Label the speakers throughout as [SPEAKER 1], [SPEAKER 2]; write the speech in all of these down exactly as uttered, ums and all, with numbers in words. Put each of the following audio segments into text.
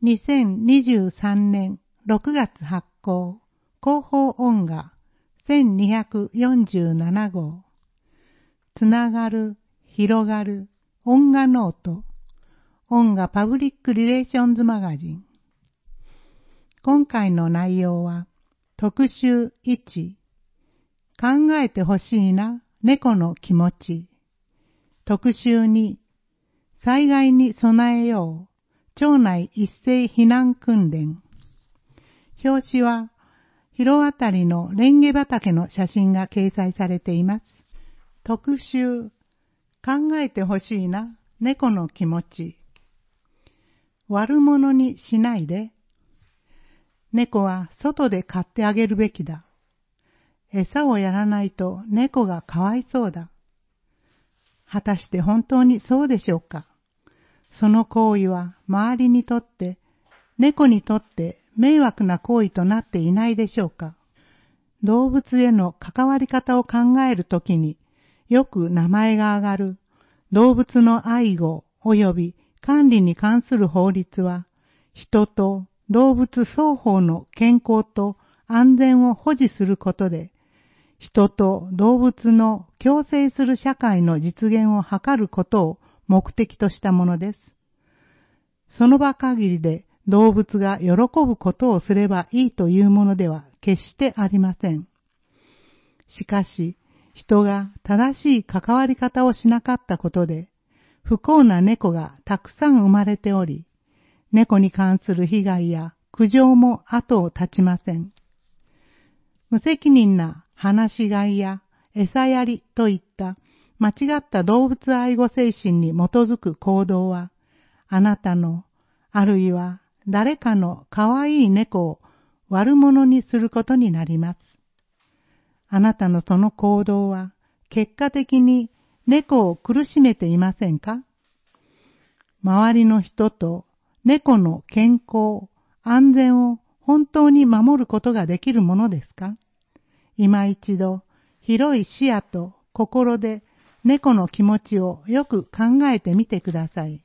[SPEAKER 1] にせんにじゅうさんねんろくがつ発行広報音画せんにひゃくよんじゅうななごうつながる、広がる、音画ノート音画パブリックリレーションズマガジン。今回の内容は特集いち考えてほしいな猫の気持ち、特集に災害に備えよう町内一斉避難訓練。表紙は広あたりのレンゲ畑の写真が掲載されています。特集考えてほしいな猫の気持ち。悪者にしないで。猫は外で飼ってあげるべきだ。餌をやらないと猫がかわいそうだ。果たして本当にそうでしょうか。その行為は周りにとって、猫にとって迷惑な行為となっていないでしょうか。動物への関わり方を考えるときによく名前が挙がる動物の愛護及び管理に関する法律は、人と動物双方の健康と安全を保持することで、人と動物の共生する社会の実現を図ることを目的としたものです。その場限りで動物が喜ぶことをすればいいというものでは決してありません。しかし、人が正しい関わり方をしなかったことで、不幸な猫がたくさん生まれており、猫に関する被害や苦情も後を絶ちません。無責任な放し飼いや餌やりといった間違った動物愛護精神に基づく行動は、あなたの、あるいは誰かのかわいい猫を悪者にすることになります。あなたのその行動は結果的に猫を苦しめていませんか？周りの人と猫の健康、安全を本当に守ることができるものですか？今一度広い視野と心で猫の気持ちをよく考えてみてください。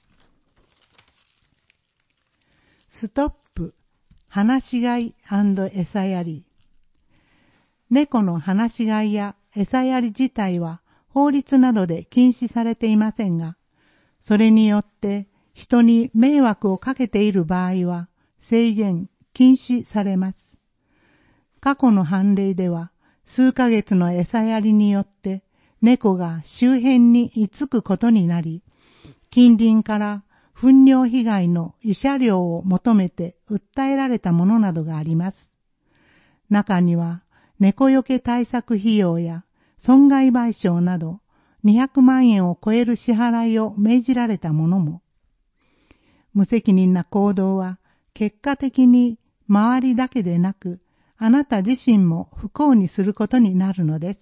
[SPEAKER 1] ストップ、放し飼い&餌やり。猫の放し飼いや餌やり自体は法律などで禁止されていませんが、それによって人に迷惑をかけている場合は制限、禁止されます。過去の判例では数ヶ月の餌やりによって猫が周辺に居つくことになり、近隣から糞尿被害の慰謝料を求めて訴えられたものなどがあります。中には猫よけ対策費用や損害賠償などにひゃくまんえんを超える支払いを命じられたものも。無責任な行動は結果的に周りだけでなく、あなた自身も不幸にすることになるのです。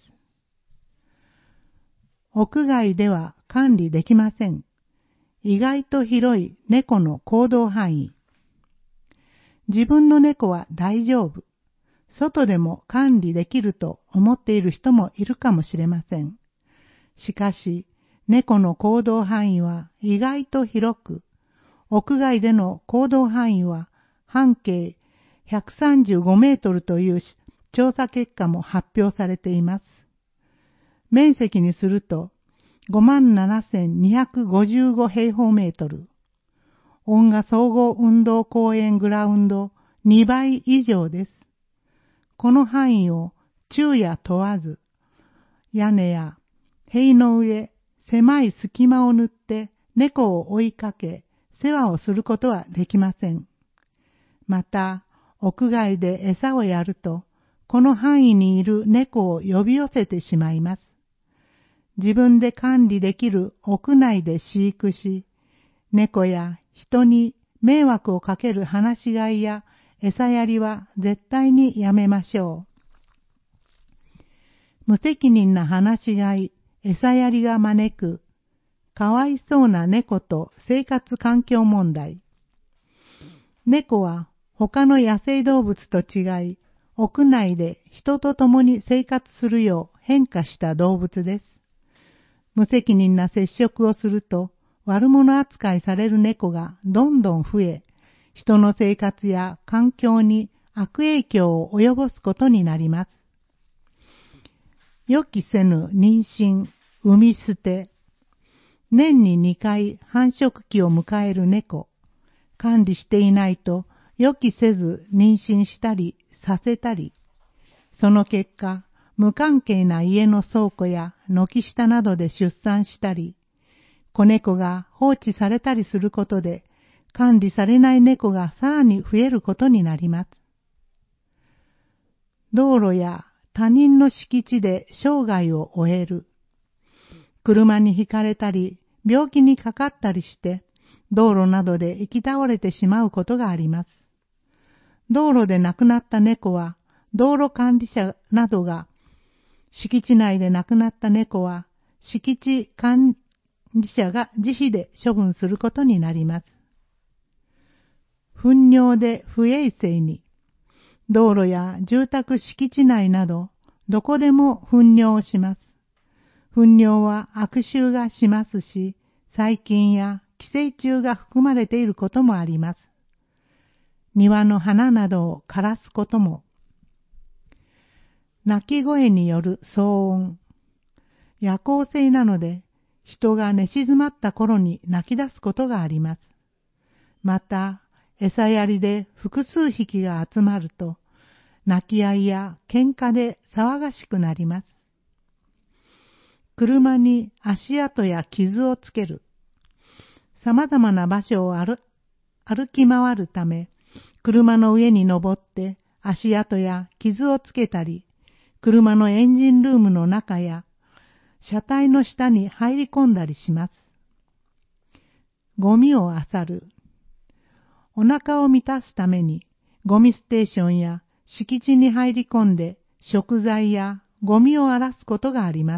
[SPEAKER 1] 屋外では管理できません。意外と広い猫の行動範囲。自分の猫は大丈夫。外でも管理できると思っている人もいるかもしれません。しかし、猫の行動範囲は意外と広く、屋外での行動範囲は半径ひゃくさんじゅうごメートルという調査結果も発表されています。面積にすると ごまんななせんにひゃくごじゅうご 平方メートル。音画総合運動公園グラウンドにばい以上です。この範囲を昼夜問わず、屋根や塀の上、狭い隙間を縫って猫を追いかけ、世話をすることはできません。また、屋外で餌をやると、この範囲にいる猫を呼び寄せてしまいます。自分で管理できる屋内で飼育し、猫や人に迷惑をかける放し飼いや餌やりは絶対にやめましょう。無責任な放し飼い、餌やりが招く、かわいそうな猫と生活環境問題。猫は他の野生動物と違い、屋内で人と共に生活するよう変化した動物です。無責任な接触をすると悪者扱いされる猫がどんどん増え、 人の生活や環境に悪影響を及ぼすことになります。予期せぬ妊娠、産み捨て、年ににかい繁殖期を迎える猫、管理していないと予期せず妊娠したりさせたり、その結果、無関係な家の倉庫や軒下などで出産したり、子猫が放置されたりすることで、管理されない猫がさらに増えることになります。道路や他人の敷地で生涯を終える。車にひかれたり、病気にかかったりして、道路などで行き倒れてしまうことがあります。道路で亡くなった猫は、道路管理者などが、敷地内で亡くなった猫は、敷地管理者が自費で処分することになります。糞尿で不衛生に、道路や住宅敷地内など、どこでも糞尿をします。糞尿は悪臭がしますし、細菌や寄生虫が含まれていることもあります。庭の花などを枯らすことも。鳴き声による騒音。夜行性なので、人が寝静まった頃に泣き出すことがあります。また、餌やりで複数匹が集まると、泣き合いや喧嘩で騒がしくなります。車に足跡や傷をつける。様々な場所を歩、歩き回るため、車の上に登って足跡や傷をつけたり、車のエンジンルームの中や車体の下に入り込んだりします。ゴミを漁る。お腹を満たすためにゴミステーションや敷地に入り込んで食材やゴミを荒らすことがあります。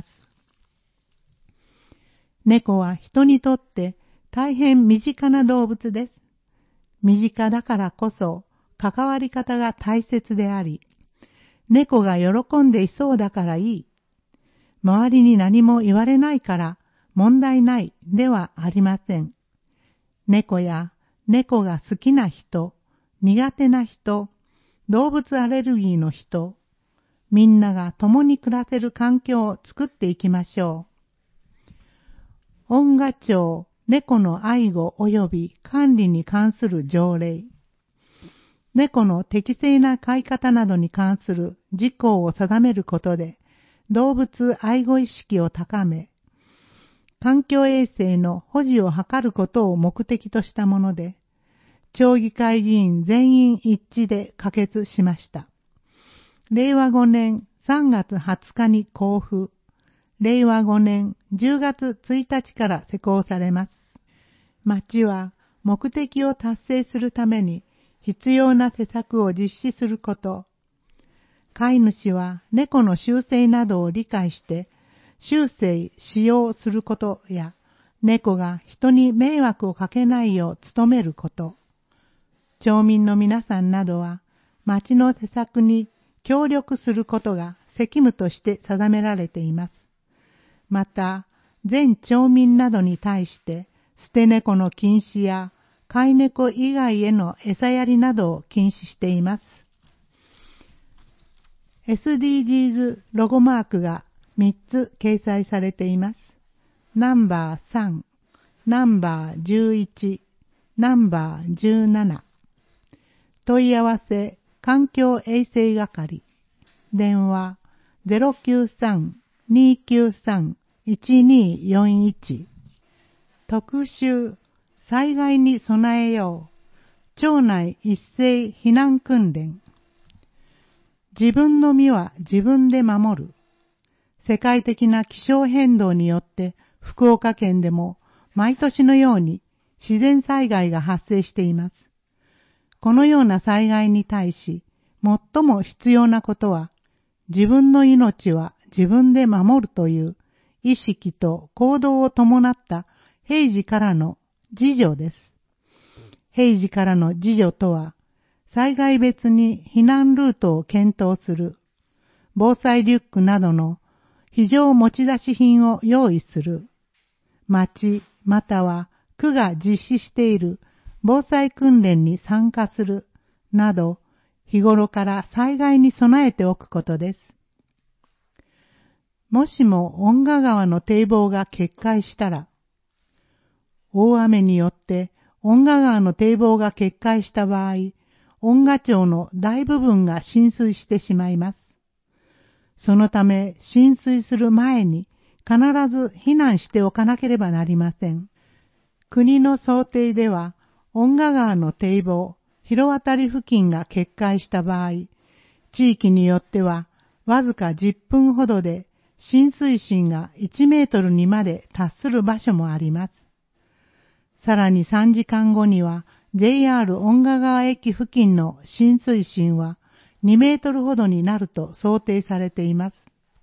[SPEAKER 1] 猫は人にとって大変身近な動物です。身近だからこそ関わり方が大切であり、猫が喜んでいそうだからいい。周りに何も言われないから問題ないではありません。猫や猫が好きな人、苦手な人、動物アレルギーの人、みんなが共に暮らせる環境を作っていきましょう。恩賀町猫の愛護及び管理に関する条例。猫の適正な飼い方などに関する事項を定めることで、動物愛護意識を高め、環境衛生の保持を図ることを目的としたもので、町議会議員全員一致で可決しました。れいわごねんさんがつはつかに公布、れいわごねんじゅうがつついたちから施行されます。町は目的を達成するために必要な施策を実施すること、飼い主は猫の習性などを理解して終生使用することや、猫が人に迷惑をかけないよう努めること、町民の皆さんなどは町の施策に協力することが責務として定められています。また、全町民などに対して捨て猫の禁止や飼い猫以外への餌やりなどを禁止しています。エスディージーズ ロゴマークがみっつ掲載されています。ナンバーさん、ナンバーじゅういち、ナンバーじゅうなな。問い合わせ環境衛生係。電話 ゼロきゅうさん にーきゅうさん いちにーよんいち。特集災害に備えよう。町内一斉避難訓練。自分の身は自分で守る。世界的な気象変動によって福岡県でも毎年のように自然災害が発生しています。このような災害に対し最も必要なことは自分の命は自分で守るという意識と行動を伴った平時からの自助です。平時からの自助とは災害別に避難ルートを検討する、防災リュックなどの非常持ち出し品を用意する、町または区が実施している防災訓練に参加するなど、日頃から災害に備えておくことです。もしも遠賀川の堤防が決壊したら、大雨によって遠賀川の堤防が決壊した場合、遠賀町の大部分が浸水してしまいます。そのため浸水する前に必ず避難しておかなければなりません。国の想定では、遠賀川の堤防、広渡り付近が決壊した場合、地域によってはわずかじゅっぷんほどで浸水深がいちメートルにまで達する場所もあります。さらにさんじかんごには ジェイアール 遠賀川駅付近の浸水深はにメートルほどになると想定されています。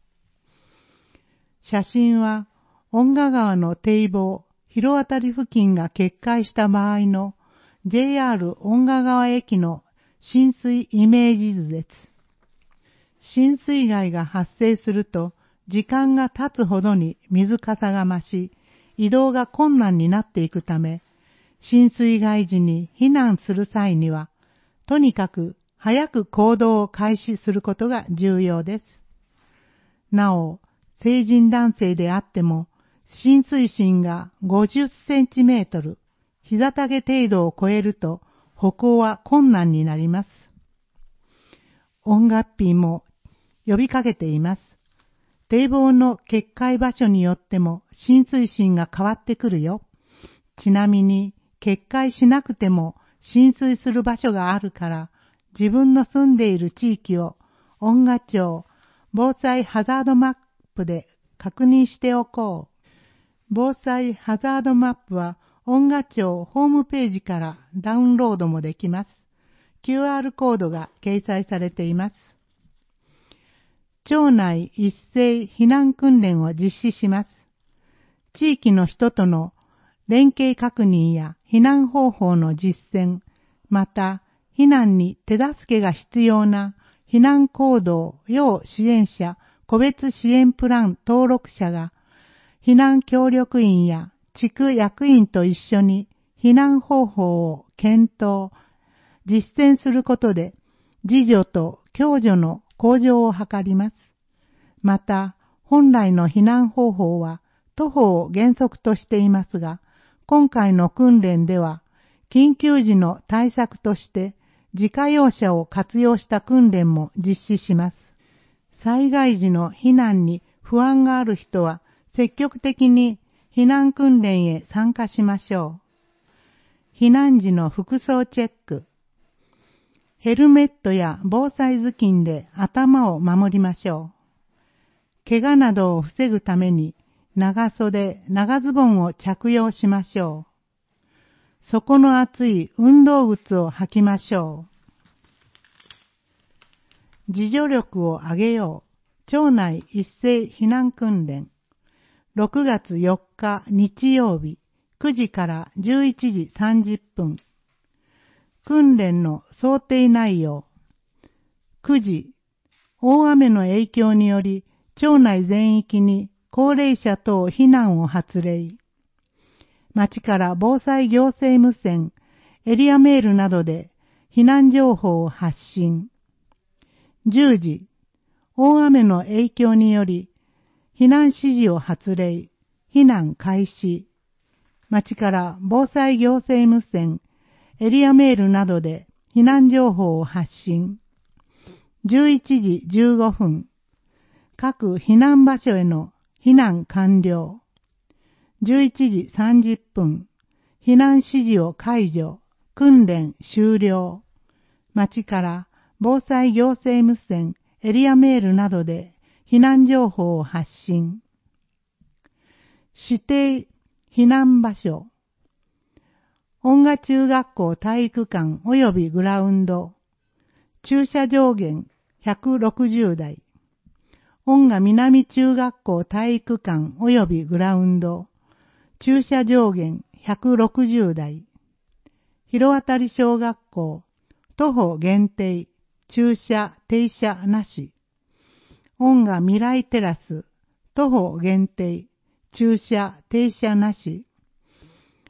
[SPEAKER 1] 写真は遠賀川の堤防、広渡り付近が決壊した場合の ジェイアール 遠賀川駅の浸水イメージ図です。浸水害が発生すると時間が経つほどに水かさが増し、移動が困難になっていくため、浸水害時に避難する際には、とにかく早く行動を開始することが重要です。なお、成人男性であっても、浸水深がごじゅっセンチメートル、膝丈程度を超えると歩行は困難になります。音楽費も呼びかけています。堤防の決壊場所によっても浸水深が変わってくるよ。ちなみに決壊しなくても浸水する場所があるから、自分の住んでいる地域を遠賀町防災ハザードマップで確認しておこう。防災ハザードマップは遠賀町ホームページからダウンロードもできます。キューアール コードが掲載されています。町内一斉避難訓練を実施します。地域の人との連携確認や避難方法の実践、また避難に手助けが必要な避難行動要支援者個別支援プラン登録者が避難協力員や地区役員と一緒に避難方法を検討、実践することで自助と共助の向上を図ります。また、本来の避難方法は徒歩を原則としていますが、今回の訓練では緊急時の対策として自家用車を活用した訓練も実施します。災害時の避難に不安がある人は積極的に避難訓練へ参加しましょう。避難時の服装チェック。ヘルメットや防災頭巾で頭を守りましょう。怪我などを防ぐために長袖、長ズボンを着用しましょう。底の厚い運動靴を履きましょう。自助力を上げよう。町内一斉避難訓練。ろくがつよっか日曜日くじからじゅういちじさんじゅっぷん。訓練の想定内容。くじ、大雨の影響により町内全域に高齢者等避難を発令。町から防災行政無線、エリアメールなどで避難情報を発信。じゅうじ、大雨の影響により避難指示を発令、避難開始。町から防災行政無線、エリアメールなどで避難情報を発信。じゅういちじじゅうごふん、各避難場所への避難完了。じゅういちじさんじゅっぷん、避難指示を解除、訓練終了。町から防災行政無線、エリアメールなどで避難情報を発信。指定避難場所。遠賀中学校体育館及びグラウンド。駐車上限ひゃくろくじゅうだい。遠賀南中学校体育館及びグラウンド。駐車上限ひゃくろくじゅうだい。広渡小学校、徒歩限定、駐車停車なし。遠賀未来テラス、徒歩限定、駐車停車なし。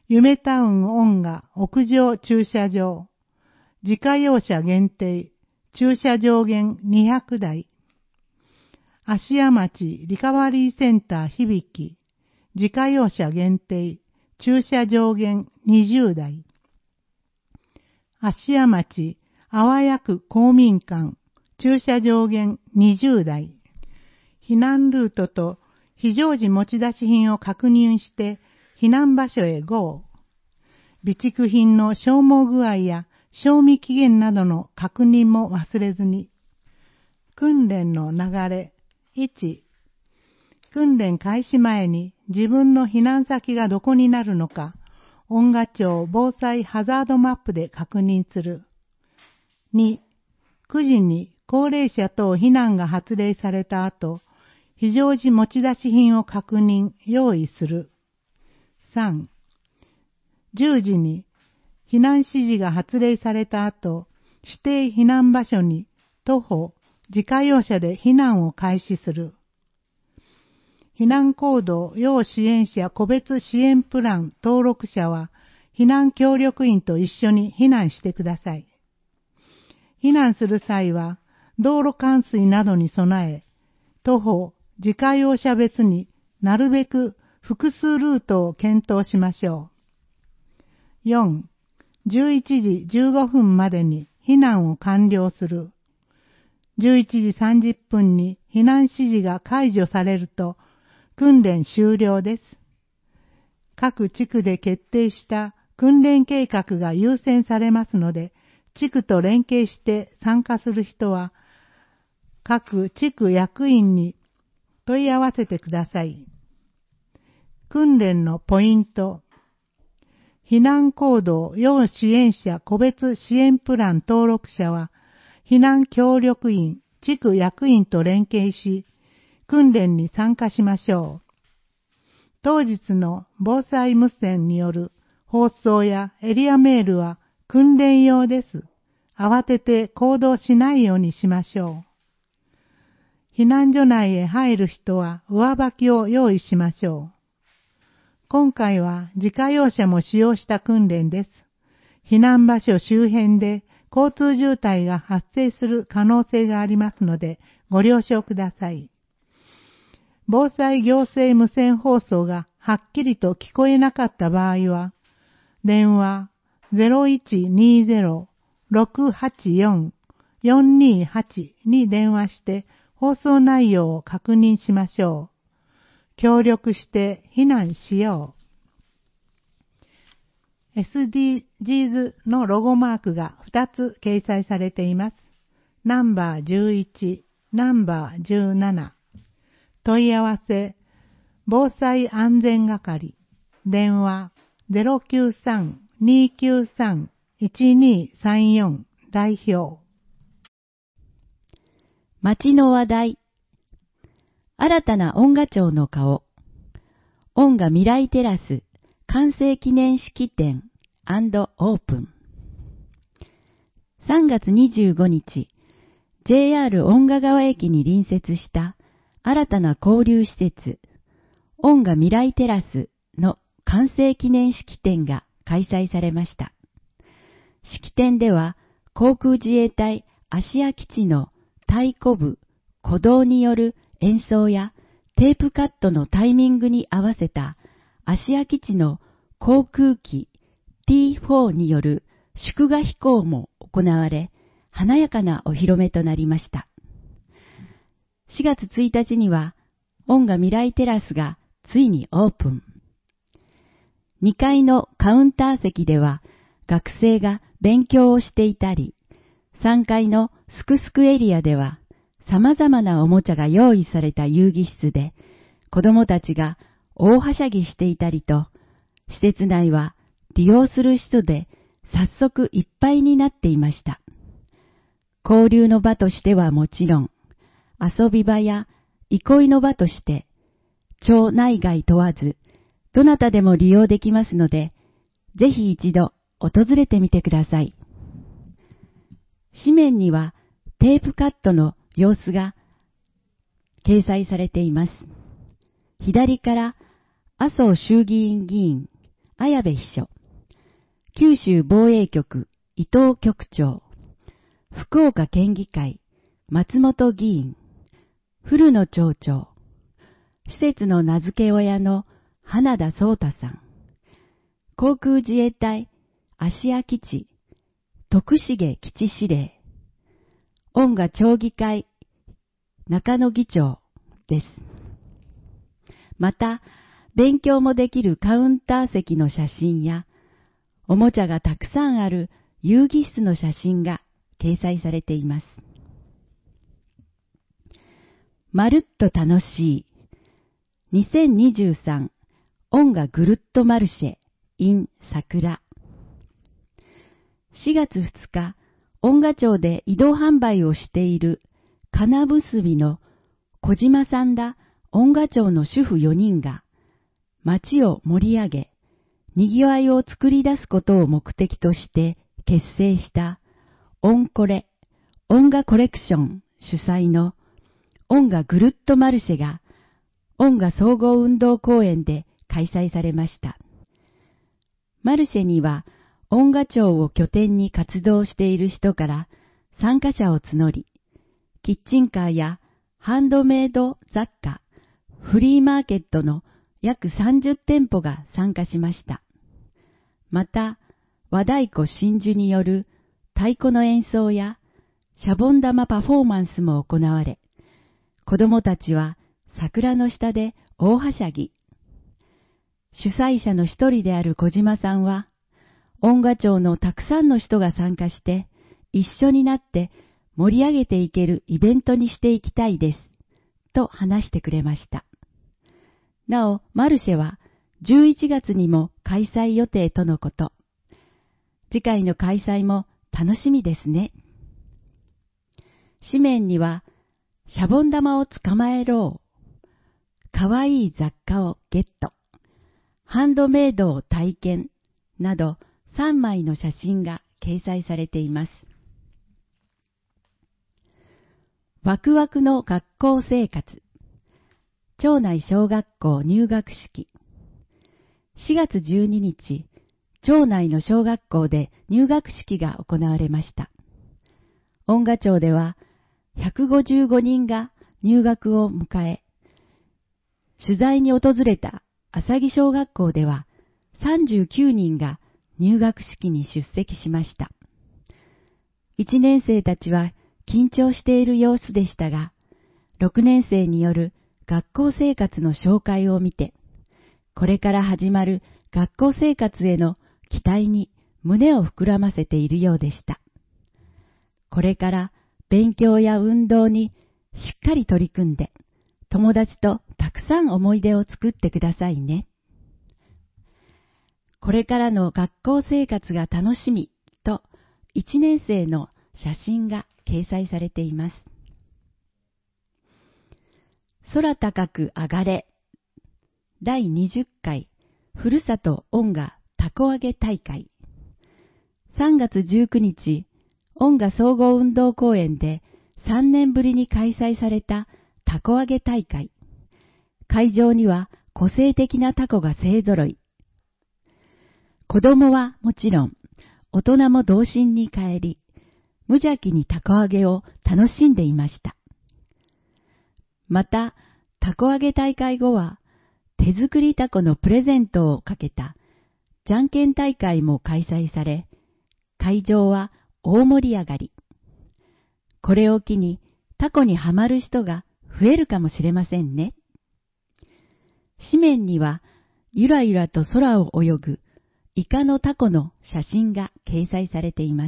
[SPEAKER 1] 夢タウン音楽屋上駐車場、自家用車限定、駐車上限にひゃくだい。芦屋町リカバリーセンター響き、自家用車限定、駐車上限にじゅうだい。芦屋町阿波谷区公民館、駐車上限にじゅうだい。避難ルートと非常時持ち出し品を確認して避難場所へ ゴー。備蓄品の消耗具合や賞味期限などの確認も忘れずに。訓練の流れ。いち、訓練開始前に自分の避難先がどこになるのか、音楽庁防災ハザードマップで確認する。に、くじに高齢者等避難が発令された後、非常時持ち出し品を確認、用意する。さん、じゅうじに避難指示が発令された後、指定避難場所に徒歩、自家用車で避難を開始する。避難行動要支援者個別支援プラン登録者は避難協力員と一緒に避難してください。避難する際は道路冠水などに備え、徒歩、自家用車別になるべく複数ルートを検討しましょう。よん、じゅういちじじゅうごふんまでに避難を完了する。じゅういちじさんじゅっぷんに避難指示が解除されると訓練終了です。各地区で決定した訓練計画が優先されますので、地区と連携して参加する人は各地区役員に問い合わせてください。訓練のポイント。避難行動要支援者個別支援プラン登録者は避難協力員、地区役員と連携し、訓練に参加しましょう。当日の防災無線による放送やエリアメールは訓練用です。慌てて行動しないようにしましょう。避難所内へ入る人は上履きを用意しましょう。今回は自家用車も使用した訓練です。避難場所周辺で交通渋滞が発生する可能性がありますのでご了承ください。防災行政無線放送がはっきりと聞こえなかった場合は、電話 ゼロいちにゼロ ろくはちよん よんにはち に電話して放送内容を確認しましょう。協力して避難しよう。エスディージーズ のロゴマークがふたつ掲載されています。ナンバーじゅういち、ナンバーじゅうなな。問い合わせ、防災安全係、電話 ゼロきゅうさん にきゅうさん いちにさんよん 代表。
[SPEAKER 2] 町の話題。新たな音楽庁の顔。音楽未来テラス完成記念式典&オープン。さんがつにじゅうごにち、ジェイアール 音楽川駅に隣接した新たな交流施設、音楽未来テラスの完成記念式典が開催されました。式典では、航空自衛隊芦屋基地の太鼓部、鼓動による演奏やテープカットのタイミングに合わせた芦屋基地の航空機 ティーフォー による祝賀飛行も行われ、華やかなお披露目となりました。しがつついたちには、音楽未来テラスがついにオープン。にかいのカウンター席では、学生が勉強をしていたり、さんがいのスクスクエリアでは、様々なおもちゃが用意された遊戯室で、子供たちが大はしゃぎしていたりと、施設内は利用する人で早速いっぱいになっていました。交流の場としてはもちろん、遊び場や憩いの場として、町内外問わず、どなたでも利用できますので、ぜひ一度訪れてみてください。紙面にはテープカットの様子が掲載されています。左から麻生衆議院議員綾部秘書、九州防衛局伊藤局長、福岡県議会松本議員、古野町長、施設の名付け親の花田壮太さん、航空自衛隊芦屋基地徳重基地司令、恩賀町議会中野議長です。また、勉強もできるカウンター席の写真や、おもちゃがたくさんある遊戯室の写真が掲載されています。まるっと楽しいにせんにじゅうさん音楽ぐるっとマルシェ in 桜。しがつふつか、音楽町で移動販売をしている金結びの小島さんら音楽町の主婦よにんが街を盛り上げ、賑わいを作り出すことを目的として結成したオンコレ、音楽コレクション主催の音楽ぐるっとマルシェが音楽総合運動公園で開催されました。マルシェには音楽町を拠点に活動している人から参加者を募り、キッチンカーやハンドメイド雑貨、フリーマーケットの約さんじゅってんぽが参加しました。また、和太鼓真珠による太鼓の演奏やシャボン玉パフォーマンスも行われ、子供たちは桜の下で大はしゃぎ。主催者の一人である小島さんは、音楽町のたくさんの人が参加して、一緒になって盛り上げていけるイベントにしていきたいです、と話してくれました。なお、マルシェはじゅういちがつにも開催予定とのこと。次回の開催も楽しみですね。紙面には、シャボン玉を捕まえろう、かわいい雑貨をゲット、ハンドメイドを体験などさんまいの写真が掲載されています。ワクワクの学校生活、町内小学校入学式。しがつじゅうににち、町内の小学校で入学式が行われました。音楽町ではひゃくごじゅうごにんが入学を迎え、取材に訪れた浅木小学校ではさんじゅうきゅうにんが入学式に出席しました。いちねん生たちは緊張している様子でしたが、ろくねん生による学校生活の紹介を見て、これから始まる学校生活への期待に胸を膨らませているようでした。これから勉強や運動にしっかり取り組んで、友達とたくさん思い出を作ってくださいね。これからの学校生活が楽しみといちねん生の写真が掲載されています。空高く上がれだいにじゅっかいふるさと音楽たこ揚げ大会。さんがつじゅうくにち、音楽総合運動公園でさんねんぶりに開催されたたこ揚げ大会。会場には個性的なタコが勢ぞろい。子供はもちろん、大人も童心に帰り、無邪気にたこ揚げを楽しんでいました。また、たこ揚げ大会後は、手作りタコのプレゼントをかけたじゃんけん大会も開催され、会場は大盛り上がり。これを機にタコにはまる人が増えるかもしれませんね。紙面にはゆらゆらと空を泳ぐイカのタコの写真が掲載されています。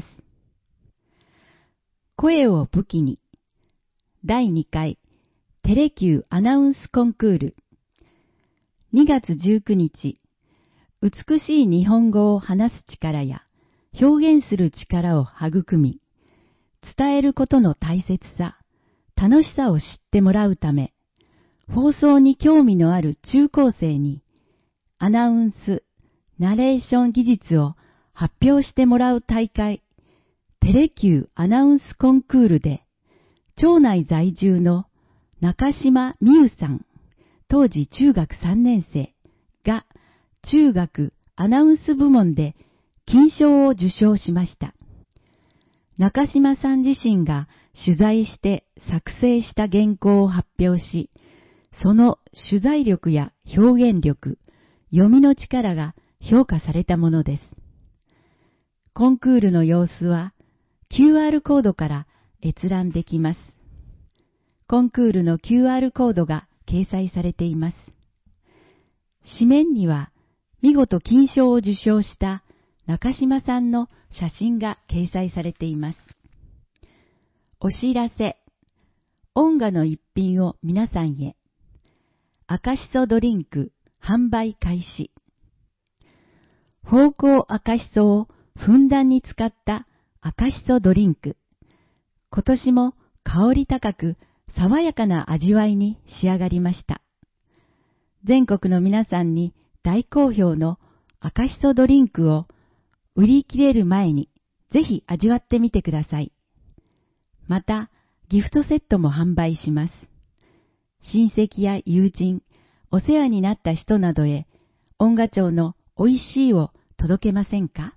[SPEAKER 2] 声を武器にだいにかいテレキューアナウンスコンクール。にがつじゅうくにち、美しい日本語を話す力や表現する力を育み、伝えることの大切さ、楽しさを知ってもらうため、放送に興味のある中高生にアナウンス、ナレーション技術を発表してもらう大会、テレキューアナウンスコンクールで、町内在住の中島美優さん、当時中学さんねん生が中学アナウンス部門で金賞を受賞しました。中島さん自身が取材して作成した原稿を発表し、その取材力や表現力、読みの力が評価されたものです。コンクールの様子は キューアール コードから閲覧できます。コンクールの キューアール コードが掲載されています。紙面には見事金賞を受賞した中島さんの写真が掲載されています。お知らせ。音楽の一品を皆さんへ。赤しそドリンク販売開始。芳香赤しそをふんだんに使った赤しそドリンク。今年も香り高く爽やかな味わいに仕上がりました。全国の皆さんに大好評の赤しそドリンクを売り切れる前にぜひ味わってみてください。また、ギフトセットも販売します。親戚や友人、お世話になった人などへ、音楽町のおいしいを届けませんか？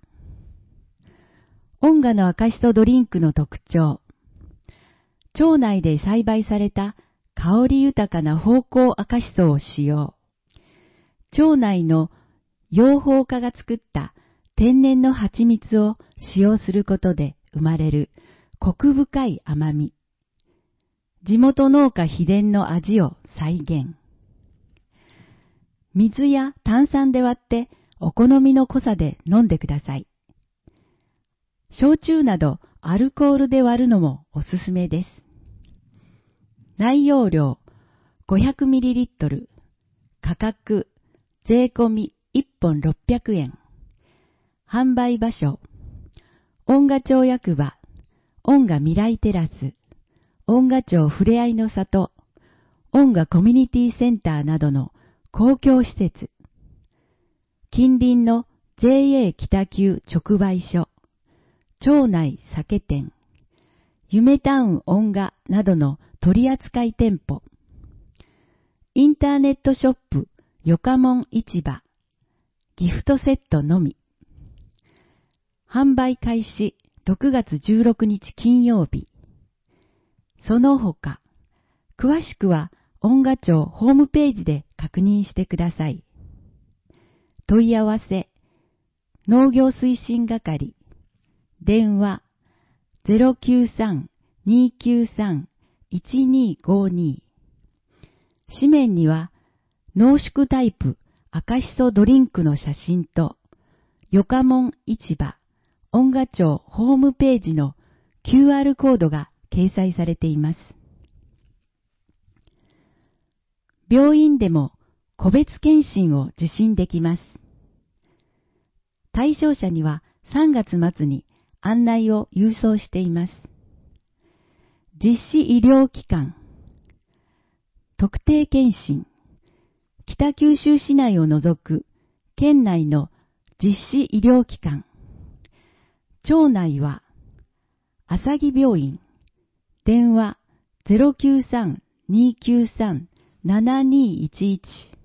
[SPEAKER 2] 音楽の赤しそドリンクの特徴。町内で栽培された香り豊かな芳香赤しそを使用。町内の養蜂家が作った天然の蜂蜜を使用することで生まれるコク深い甘み。地元農家秘伝の味を再現。水や炭酸で割ってお好みの濃さで飲んでください。焼酎などアルコールで割るのもおすすめです。内容量 ごひゃくミリリットル。価格税込みいっぽんろっぴゃくえん。販売場所、音楽町役場、音楽未来テラス、音楽町ふれあいの里、音楽コミュニティセンターなどの公共施設、近隣の ジェーエー 北急直売所、町内酒店、夢タウン音楽などの取扱店舗、インターネットショップよかもん市場、ギフトセットのみ。販売開始ろくがつじゅうろくにち金曜日。その他、詳しくは音楽町ホームページで確認してください。問い合わせ、農業推進係、電話 ゼロきゅうさん にーきゅうさん いちにーごに。紙面には濃縮タイプ赤しそドリンクの写真と、よかもん市場、音楽町ホームページの キューアール コードが掲載されています。病院でも個別検診を受診できます。対象者にはさんがつ末に案内を郵送しています。実施医療機関、特定検診、北九州市内を除く県内の実施医療機関、町内は、朝木病院、電話 ゼロきゅうさん にーきゅうさん ななにーいちいち。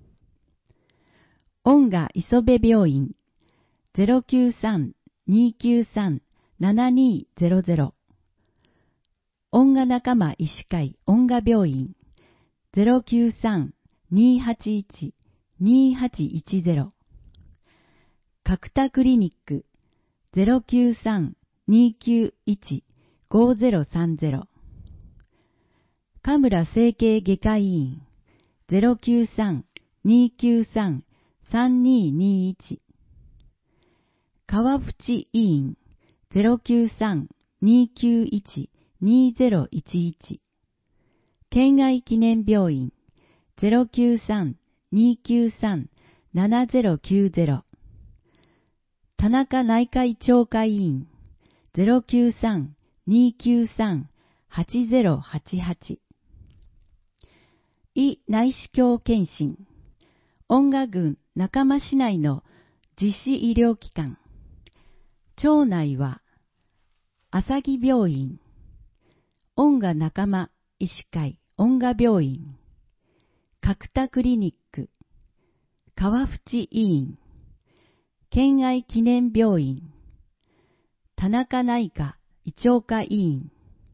[SPEAKER 2] 音楽磯部病院、ゼロきゅうさん にーきゅうさん ななにーゼロゼロ。音楽仲間医師会音楽病院、ゼロきゅうさん にーはちいち にーはちいちゼロ。角田クリニック、ゼロきゅうさん にーきゅういち ごゼロさんゼロ。神村整形外科医院、ゼロきゅうさん にーきゅうさん さんにーにーいち。川淵医院、ゼロきゅうさん にーきゅういち にーゼロいちいち。県外記念病院、ゼロきゅうさん にーきゅうさん ななゼロきゅうゼロ。田中内科医長会委員、ゼロきゅうさん にーきゅうさん はちゼロはちはち。医内視鏡検診、音楽郡中間市内の実施医療機関、町内は、朝木病院、音楽仲間医師会音楽病院、角田クリニック、川淵医院、 県愛記念病院、田中内科胃腸科医院、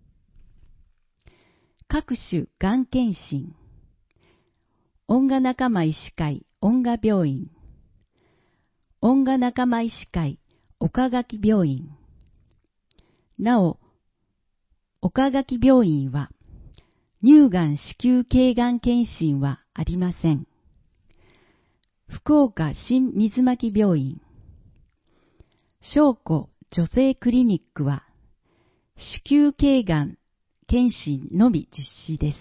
[SPEAKER 2] 各種がん検診、音楽仲間医師会音楽病院、音楽仲間医師会岡垣病院。なお、岡垣病院は乳がん子宮頸がん検診はありません。福岡新水巻病院、翔子女性クリニックは子宮頸がん検診のみ実施です。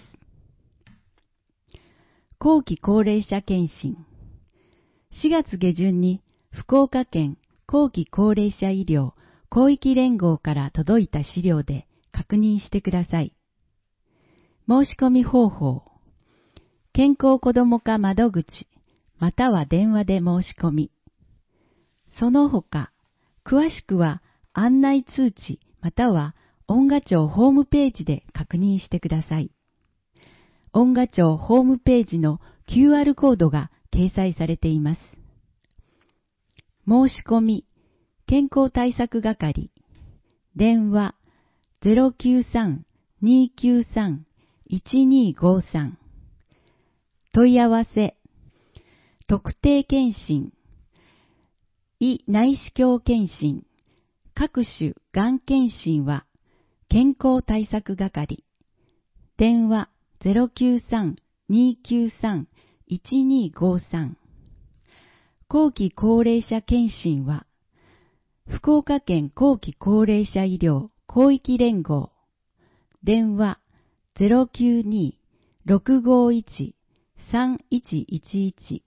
[SPEAKER 2] 後期高齢者検診、しがつ下旬に福岡県後期高齢者医療広域連合から届いた資料で確認してください。申し込み方法、健康子ども課窓口または電話で申し込み。その他、詳しくは案内通知または音楽庁ホームページで確認してください。音楽庁ホームページの キューアール コードが掲載されています。申し込み、健康対策係、電話 ゼロきゅうさん にーきゅうさん いちにーごさん、問い合わせ、特定健診、胃内視鏡健診、各種がん検診は健康対策係、電話 ゼロきゅうさん にーきゅうさん いちにーごさん、後期高齢者検診は福岡県後期高齢者医療広域連合、電話 ゼロきゅうに ろくごいち さんいちいちいち。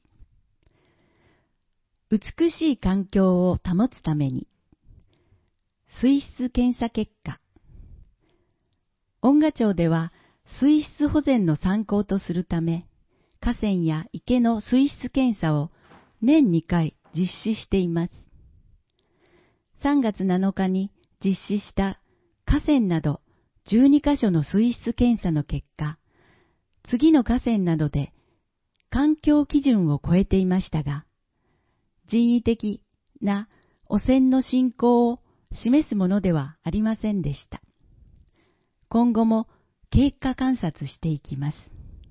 [SPEAKER 2] 美しい環境を保つために、水質検査結果。音楽庁では水質保全の参考とするため、河川や池の水質検査を年にかい実施しています。さんがつなのかに実施した河川などじゅうにかしょの水質検査の結果、次の河川などで環境基準を超えていましたが、人為的な汚染の進行を示すものではありませんでした。今後も経過観察していきます。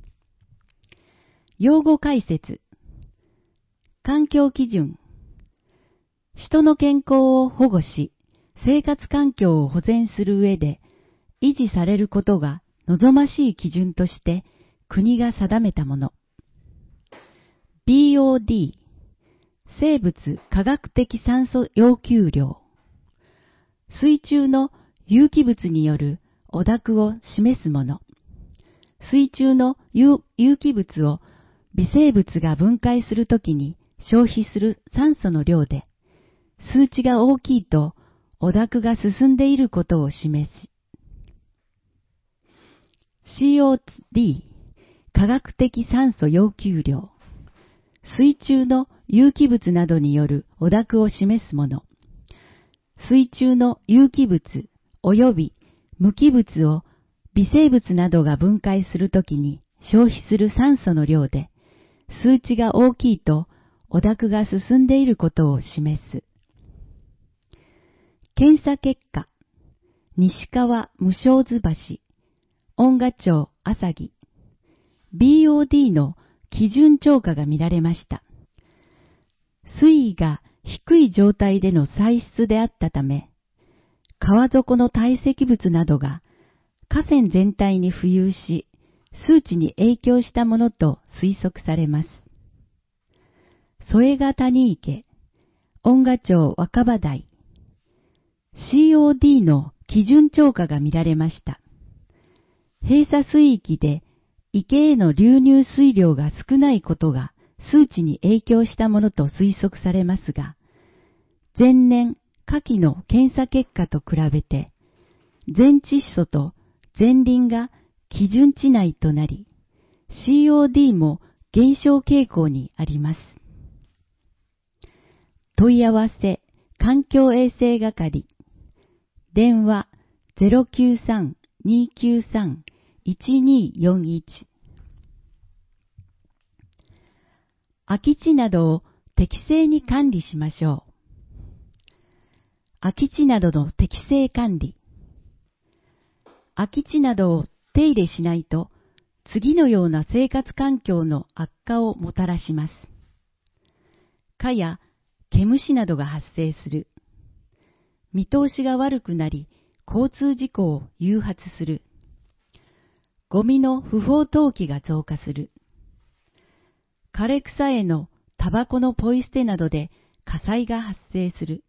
[SPEAKER 2] 用語解説。環境基準。人の健康を保護し、生活環境を保全する上で維持されることが望ましい基準として国が定めたもの。ビーオーディー、生物化学的酸素要求量。水中の有機物による汚濁を示すもの。水中の 有, 有機物を微生物が分解するときに消費する酸素の量で、数値が大きいと汚濁が進んでいることを示し、シーオーディー、化学的酸素要求量。水中の有機物などによる汚濁を示すもの。水中の有機物及び無機物を微生物などが分解するときに消費する酸素の量で、数値が大きいと汚濁が進んでいることを示す。検査結果、西川無償図橋、音楽庁朝木、ビーオーディー の基準超過が見られました。水位が低い状態での採出であったため、川底の堆積物などが河川全体に浮遊し、数値に影響したものと推測されます。添賀谷池、音楽庁若葉台、シーオーディー の基準超過が見られました。閉鎖水域で池への流入水量が少ないことが数値に影響したものと推測されますが、前年下記の検査結果と比べて、全窒素と前輪が基準値内となり、シーオーディー も減少傾向にあります。問い合わせ、環境衛生係、電話 ゼロきゅうさん にーきゅうさん いちにーよんいち。空き地などを適正に管理しましょう。 空き地などの適正管理。空き地などを手入れしないと、次のような生活環境の悪化をもたらします。蚊や毛虫などが発生する。見通しが悪くなり、交通事故を誘発する。ゴミの不法投棄が増加する。枯れ草へのタバコのポイ捨てなどで火災が発生する。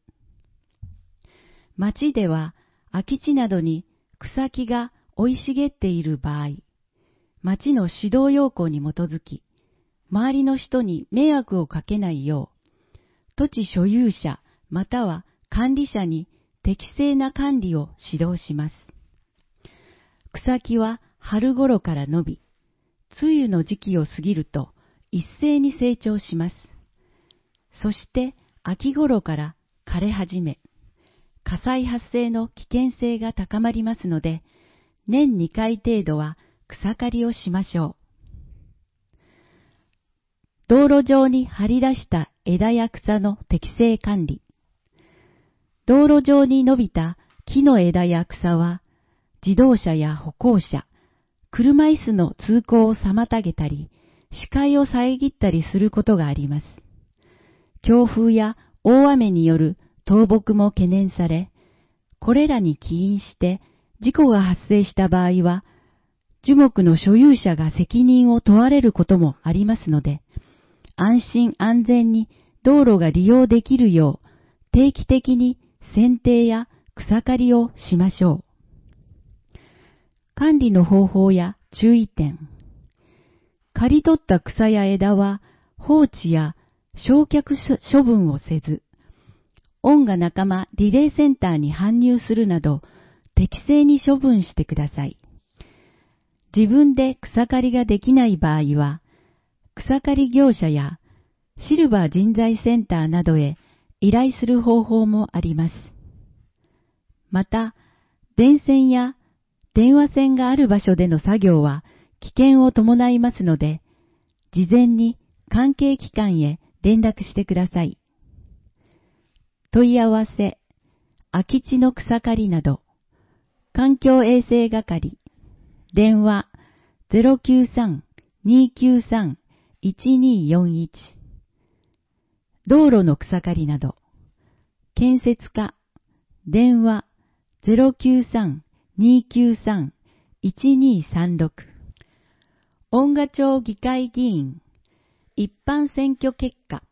[SPEAKER 2] 町では空き地などに草木が生い茂っている場合、町の指導要項に基づき、周りの人に迷惑をかけないよう、土地所有者または管理者に適正な管理を指導します。草木は春頃から伸び、梅雨の時期を過ぎると一斉に成長します。そして秋頃から枯れ始め、火災発生の危険性が高まりますので、年にかい程度は草刈りをしましょう。道路上に張り出した枝や草の適正管理。道路上に伸びた木の枝や草は、自動車や歩行者、車椅子の通行を妨げたり、視界を遮ったりすることがあります。強風や大雨による倒木も懸念され、これらに起因して事故が発生した場合は、樹木の所有者が責任を問われることもありますので、安心安全に道路が利用できるよう、定期的に剪定や草刈りをしましょう。管理の方法や注意点。刈り取った草や枝は放置や焼却処分をせず、音が仲間リレーセンターに搬入するなど、適正に処分してください。自分で草刈りができない場合は、草刈り業者やシルバー人材センターなどへ依頼する方法もあります。また、電線や電話線がある場所での作業は危険を伴いますので、事前に関係機関へ連絡してください。問い合わせ、空き地の草刈りなど、環境衛生係、電話 ゼロきゅうさん にーきゅうさん いちにーよんいち、道路の草刈りなど、建設課、電話 ゼロきゅうさん にーきゅうさん いちにーさんろく、恩賀町議会議員、一般選挙結果。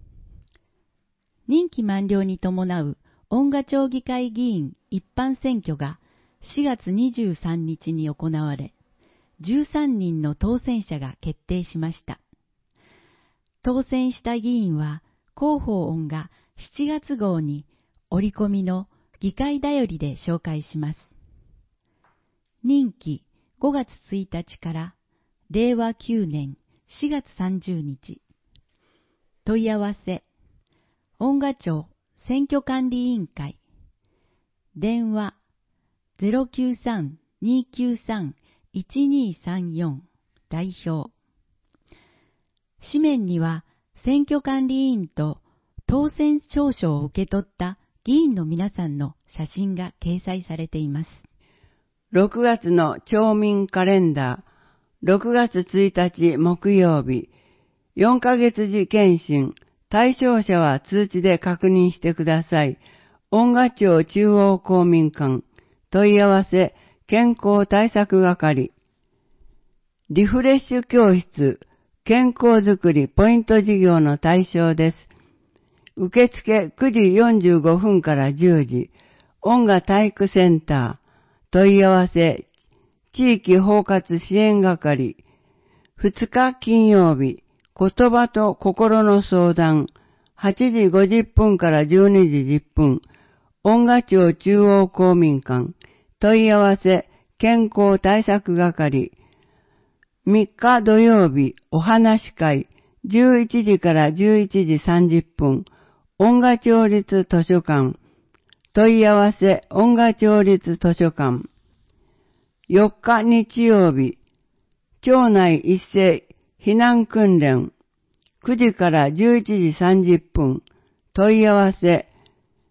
[SPEAKER 2] 任期満了に伴う恩賀町議会議員一般選挙がしがつにじゅうさんにちに行われ、じゅうさんにんの当選者が決定しました。当選した議員は広報恩賀しちがつ号に折り込みの議会だよりで紹介します。任期ごがつついたちかられいわきゅうねんしがつさんじゅうにち。問い合わせ、恩賀町選挙管理委員会。電話 ゼロきゅうさん にーきゅうさん いちにーさんよん 代表。紙面には選挙管理委員と当選証書を受け取った議員の皆さんの写真が掲載されています。
[SPEAKER 3] ろくがつの町民カレンダー、ろくがつついたち木曜日、よんかげつ時検診、対象者は通知で確認してください。恩賀町中央公民館、問い合わせ、健康対策係。リフレッシュ教室、健康づくりポイント事業の対象です。受付くじよんじゅうごふんからじゅうじ、恩賀体育センター、問い合わせ、地域包括支援係。ふつか金曜日、言葉と心の相談、はちじごじゅっぷんからじゅうにじじゅっぷん、恩賀町中央公民館、問い合わせ、健康対策係。みっか土曜日、お話会、じゅういちじからじゅういちじさんじゅっぷん、恩賀町立図書館、問い合わせ、恩賀町立図書館。よっか日曜日、町内一斉避難訓練、くじからじゅういちじさんじゅっぷん、問い合わせ、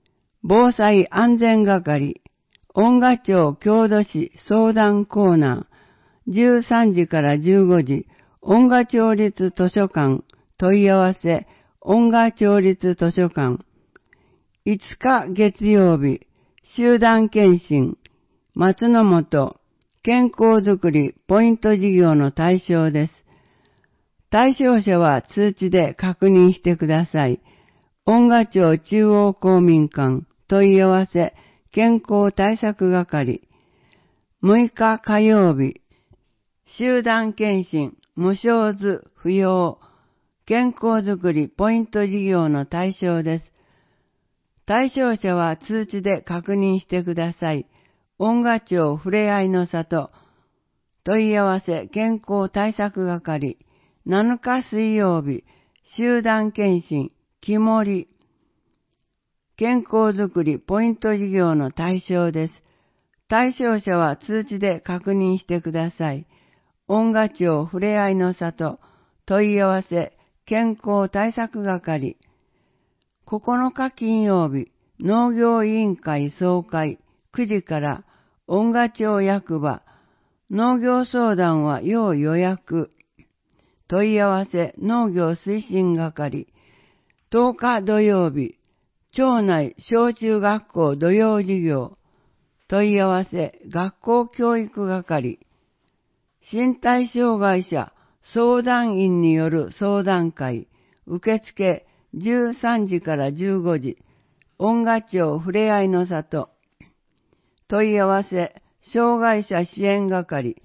[SPEAKER 3] 防災安全係、音賀町郷土市相談コーナー、じゅうさんじからじゅうごじ、音賀町立図書館、問い合わせ、音賀町立図書館。いつか月曜日、集団検診、松の本、健康づくりポイント事業の対象です。対象者は通知で確認してください。音賀町中央公民館、問い合わせ、健康対策係。むいか火曜日、集団検診、無償図不要、健康づくりポイント事業の対象です。対象者は通知で確認してください。音賀町ふれあいの里、問い合わせ健康対策係。なのか水曜日、集団検診、木森、健康づくりポイント事業の対象です。対象者は通知で確認してください。音賀町ふれあいの里、問い合わせ健康対策係。ここのか金曜日、農業委員会総会くじから音賀町役場、農業相談は要予約。問い合わせ農業推進係。とおか土曜日、町内小中学校土曜授業。問い合わせ学校教育係。身体障害者相談員による相談会。受付じゅうさんじからじゅうごじ。音賀町ふれあいの里。問い合わせ障害者支援係。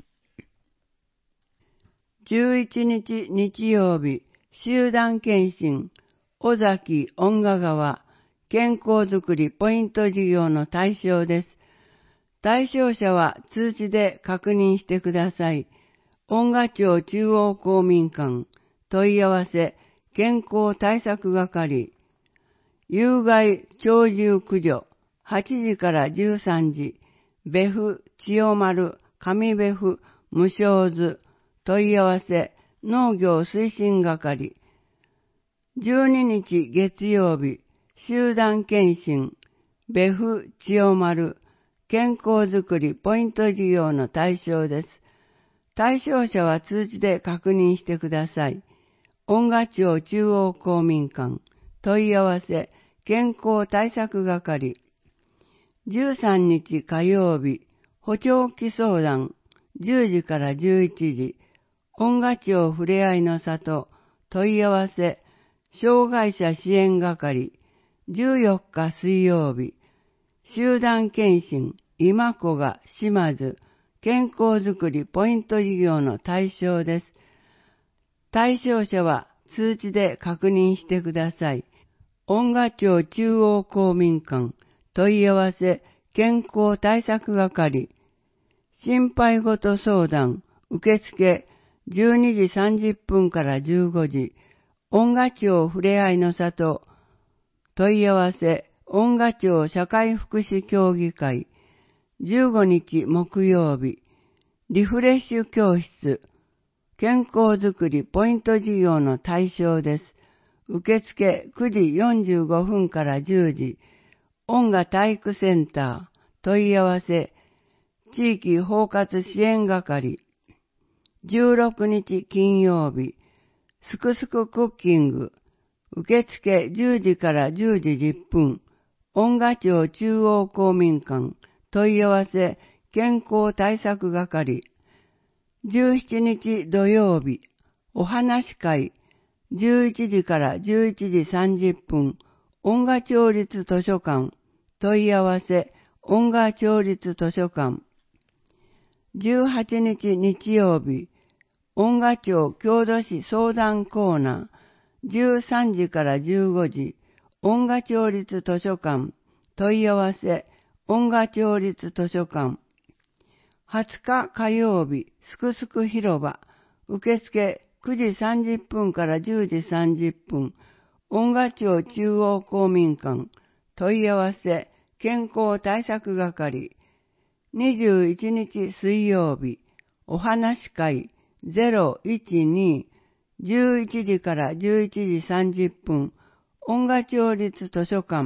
[SPEAKER 3] じゅういちにち日曜日、集団検診、尾崎音賀川、健康づくりポイント事業の対象です。対象者は通知で確認してください。音賀町中央公民館、問い合わせ、健康対策係。有害鳥獣駆除、はちじからじゅうさんじ、別府、千代丸、上別府、無償図、問い合わせ、農業推進係。じゅうににち月曜日、集団検診、別府千代丸、健康づくりポイント事業の対象です。対象者は通知で確認してください。音賀町中央公民館、問い合わせ、健康対策係。じゅうさんにち火曜日、補聴器相談、じゅうじからじゅういちじ、音賀町ふれあいの里、問い合わせ、障害者支援係。じゅうよっか水曜日、集団検診、今子が島津、健康づくりポイント事業の対象です。対象者は通知で確認してください。音賀町中央公民館、問い合わせ、健康対策係。心配事相談、受付、じゅうにじさんじゅっぷんからじゅうごじ、音賀町ふれあいの里、問い合わせ、音賀町社会福祉協議会、じゅうごにち木曜日、リフレッシュ教室、健康づくりポイント事業の対象です。受付くじよんじゅうごふんからじゅうじ、音賀体育センター、問い合わせ、地域包括支援係。じゅうろくにち金曜日、すくすくクッキング、受付じゅうじからじゅうじじゅっぷん、音賀町中央公民館、問い合わせ、健康対策係。じゅうしちにち土曜日、お話会、じゅういちじからじゅういちじさんじゅっぷん、音賀町立図書館、問い合わせ、音賀町立図書館。じゅうはちにち日曜日、音賀町郷土市相談コーナー、じゅうさんじからじゅうごじ、音賀町立図書館、問い合わせ、音賀町立図書館。はつか火曜日、すくすく広場、受付くじさんじゅっぷんからじゅうじさんじゅっぷん、音賀町中央公民館、問い合わせ、健康対策係。にじゅういちにち水曜日、お話会、ゼロいちに、じゅういちじからじゅういちじさんじゅっぷん、音賀町立図書館、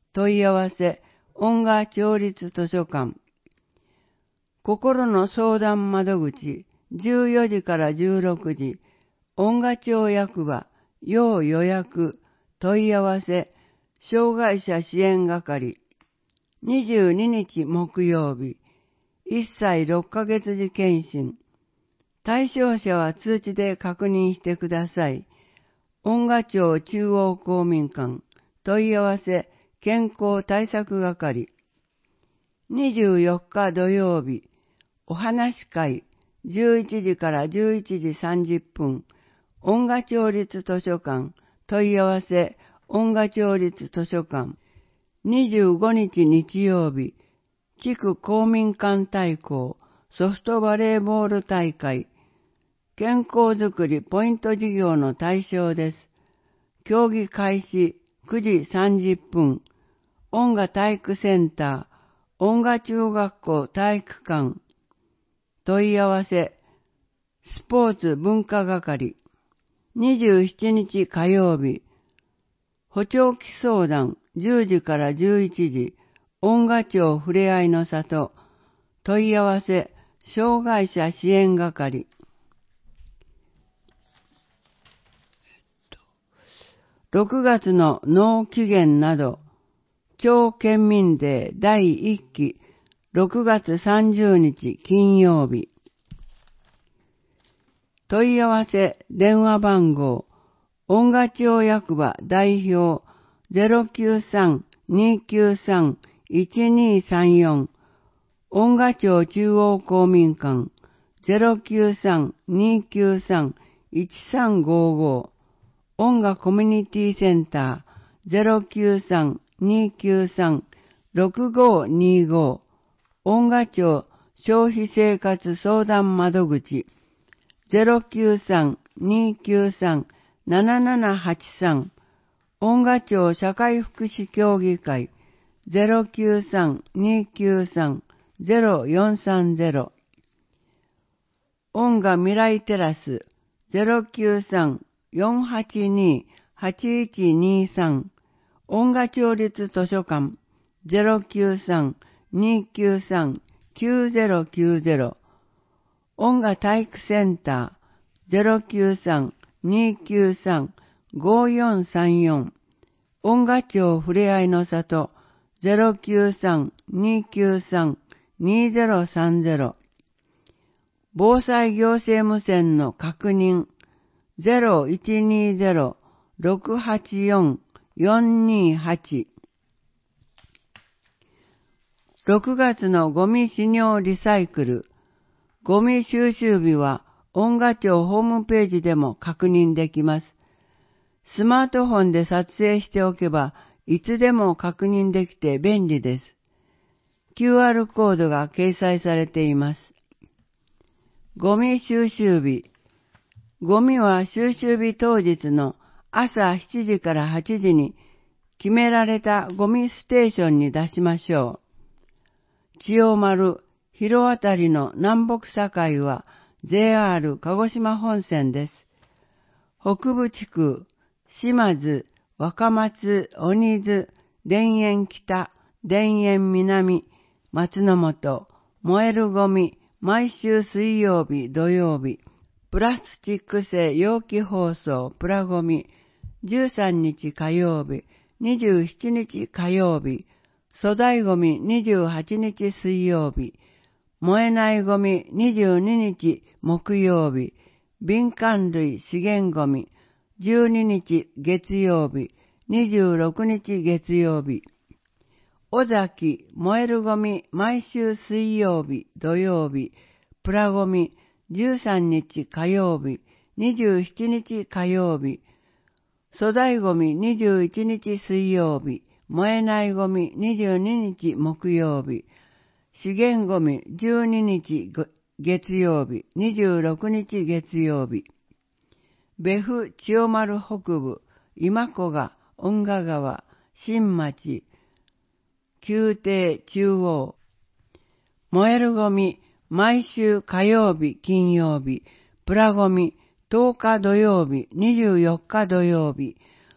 [SPEAKER 3] 問い合わせ、音楽町立図書館。心の相談窓口、じゅうよじからじゅうろくじ、音楽町役場、要予約、問い合わせ、障害者支援係。にじゅうににち木曜日、いっさいろっかげつ時検診。対象者は通知で確認してください。音楽町中央公民館、問い合わせ、健康対策係。にじゅうよっか土曜日、お話し会、じゅういちじからじゅういちじさんじゅっぷん、音楽町立図書館、問い合わせ、音楽町立図書館。にじゅうごにち日曜日、地区公民館対抗、ソフトバレーボール大会、健康づくりポイント事業の対象です。競技開始くじさんじゅっぷん、音楽体育センター、音楽中学校体育館、問い合わせ、スポーツ文化係。にじゅうしちにち火曜日、補聴器相談じゅうじからじゅういちじ、音楽町ふれあいの里、問い合わせ、障害者支援係。ろくがつの納期限など、町県民デーだいいっき、ろくがつさんじゅうにち金曜日。問い合わせ電話番号、音楽町役場代表 ゼロきゅうさん にきゅうさん いちにさんよん、音楽町中央公民館 ゼロきゅうさん にきゅうさん いちさんごご、音楽コミュニティセンター ゼロきゅうさん にきゅうさん ろくごにご、音楽町消費生活相談窓口 ゼロきゅうさん にきゅうさん ななななはちさん、音楽町社会福祉協議会 ゼロきゅうさん にきゅうさん ゼロよんさんゼロ、音楽未来テラス ゼロきゅうさん よんはちに はちいちにさん、音楽町立図書館 ゼロきゅうさん にきゅうさん きゅうゼロきゅうゼロ、音楽体育センター ゼロきゅうさん にきゅうさん ごよんさんよん、音楽町ふれあいの里 ゼロきゅうさん にきゅうさん にゼロさんゼロ、防災行政無線の確認 ゼロいちにゼロ ろくはちよん よんにはち。ろくがつのゴミ使用リサイクル、ゴミ収集日は音楽庁ホームページでも確認できます。スマートフォンで撮影しておけばいつでも確認できて便利です。キューアール コードが掲載されています。ゴミ収集日。ゴミは収集日当日の朝しちじからはちじに決められたゴミステーションに出しましょう。千代丸、広あたりの南北境は ジェイアール 鹿児島本線です。北部地区、島津、若松、鬼津、田園北、田園南、松の本、燃えるゴミ、毎週水曜日、土曜日、プラスチック製容器包装、プラゴミ、じゅうさんにち火曜日、にじゅうしちにち火曜日、粗大ゴミにじゅうはちにち水曜日、燃えないゴミにじゅうににち木曜日、敏感類資源ゴミじゅうににち月曜日、にじゅうろくにち月曜日、尾崎燃えるゴミ毎週水曜日、土曜日、プラゴミじゅうさんにち火曜日、にじゅうしちにち火曜日、粗大ゴミにじゅういちにち水曜日、燃えないゴミにじゅうににち木曜日、資源ゴミじゅうににち月曜日、にじゅうろくにち月曜日、別府千代丸北部、今古賀、恩賀川、新町、宮廷中央、燃えるゴミ、毎週火曜日、金曜日、プラゴミ、とおか土曜日、にじゅうよっか土曜日、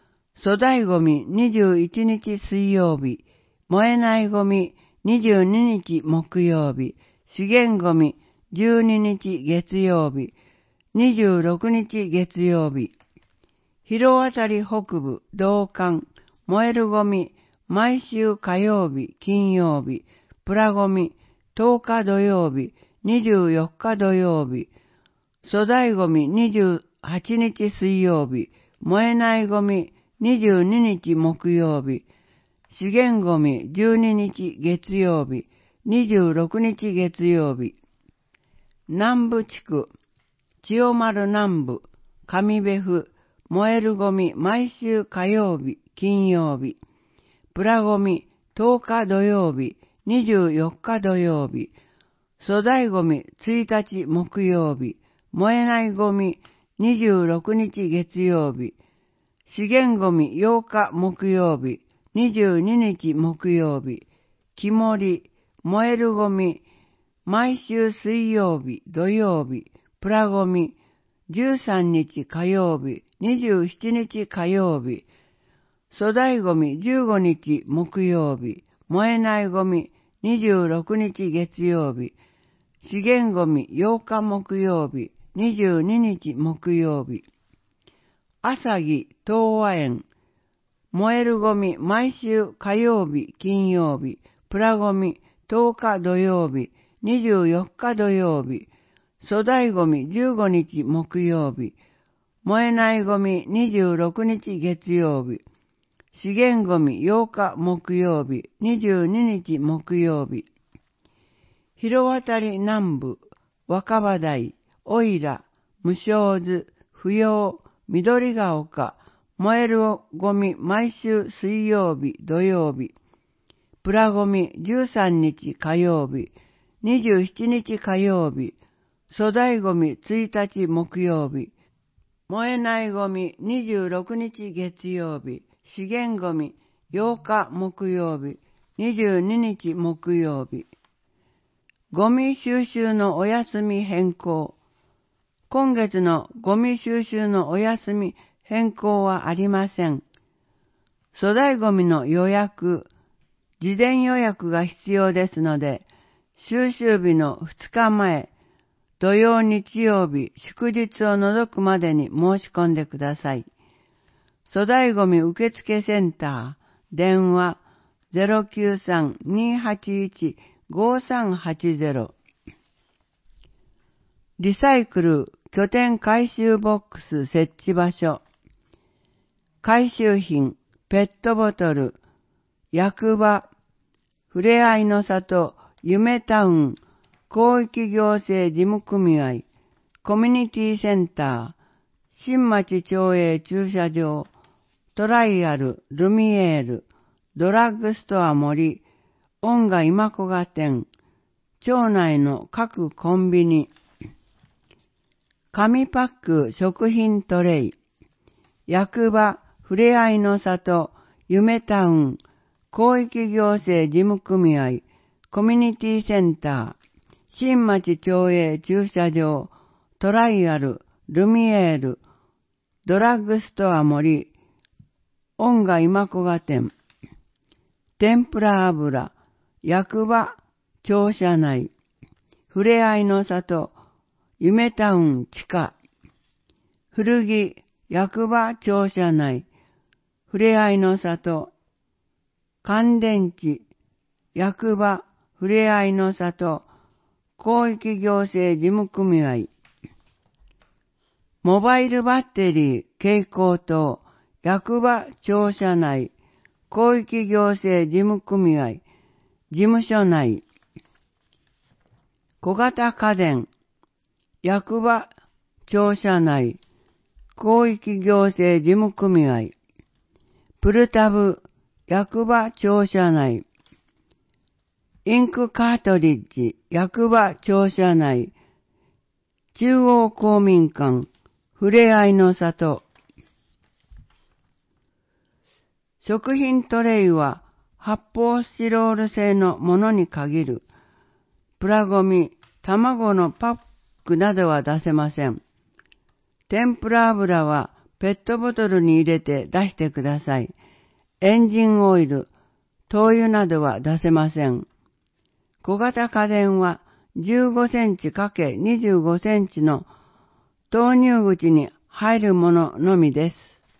[SPEAKER 3] 粗大ゴミにじゅういちにち水曜日、燃えないゴミにじゅうににち木曜日、資源ゴミじゅうににち月曜日、にじゅうろくにち月曜日、広渡り北部同館、燃えるゴミ毎週火曜日、金曜日、プラゴミとおか土曜日、にじゅうよっか土曜日、粗大ゴミにじゅうはちにち水曜日、燃えないゴミにじゅうににち木曜日、資源ゴミじゅうににち月曜日、にじゅうろくにち月曜日。南部地区、千代丸南部、上部府、燃えるゴミ毎週火曜日、金曜日、プラゴミとおか土曜日、にじゅうよっか土曜日、粗大ゴミついたち木曜日、燃えないゴミにじゅうろくにち月曜日、資源ゴミようか木曜日、にじゅうににち木曜日、木盛り、燃えるゴミ、毎週水曜日、土曜日、プラゴミ、じゅうさんにち火曜日、にじゅうしちにち火曜日、粗大ゴミじゅうごにち木曜日、燃えないゴミにじゅうろくにち月曜日、資源ゴミようか木曜日、にじゅうににち木曜日、朝木東和園、燃えるゴミ毎週火曜日、金曜日、プラゴミとおか土曜日、にじゅうよっか土曜日、粗大ゴミじゅうごにち木曜日、燃えないゴミにじゅうろくにち月曜日、資源ゴミようか木曜日、にじゅうににち木曜日、広渡り南部、若葉台、おいら、無償図、不要、緑が丘、燃えるゴミ毎週水曜日、土曜日、プラゴミじゅうさんにち火曜日、にじゅうしちにち火曜日、粗大ゴミついたち木曜日、燃えないゴミにじゅうろくにち月曜日、資源ゴミようか木曜日、にじゅうににち木曜日。ゴミ収集のお休み変更。今月のゴミ収集のお休み変更はありません。粗大ゴミの予約、事前予約が必要ですので、収集日のふつかまえ、土曜日曜日、祝日を除くまでに申し込んでください。粗大ゴミ受付センター、電話 ゼロきゅうさん にーはちいち ごーさんはちゼロ。リサイクル拠点回収ボックス設置場所。回収品、ペットボトル、役場、ふれあいの里、夢タウン、広域行政事務組合、コミュニティセンター、新町町営駐車場、トライアル、ルミエール、ドラッグストア森、音楽今古賀店、町内の各コンビニ、紙パック食品トレイ、役場、ふれあいの里、夢タウン、広域行政事務組合、コミュニティセンター、新町町営駐車場、トライアル、ルミエール、ドラッグストア森、音楽今古賀店、天ぷら油、役場、庁舎内、ふれあいの里、夢タウン地下、古着、役場庁舎内、ふれあいの里、乾電池、役場、ふれあいの里、広域行政事務組合、モバイルバッテリー、蛍光灯、役場庁舎内、広域行政事務組合、事務所内、小型家電、役場庁舎内、広域行政事務組合、プルタブ、役場庁舎内、インクカートリッジ、役場庁舎内、中央公民館、ふれあいの里。食品トレイは発泡スチロール製のものに限る。プラゴミ、卵のパックなどは出せません。天ぷら油はペットボトルに入れて出してください。エンジンオイル、灯油などは出せません。小型家電はじゅうごセンチかけるにじゅうごセンチの投入口に入るもののみです。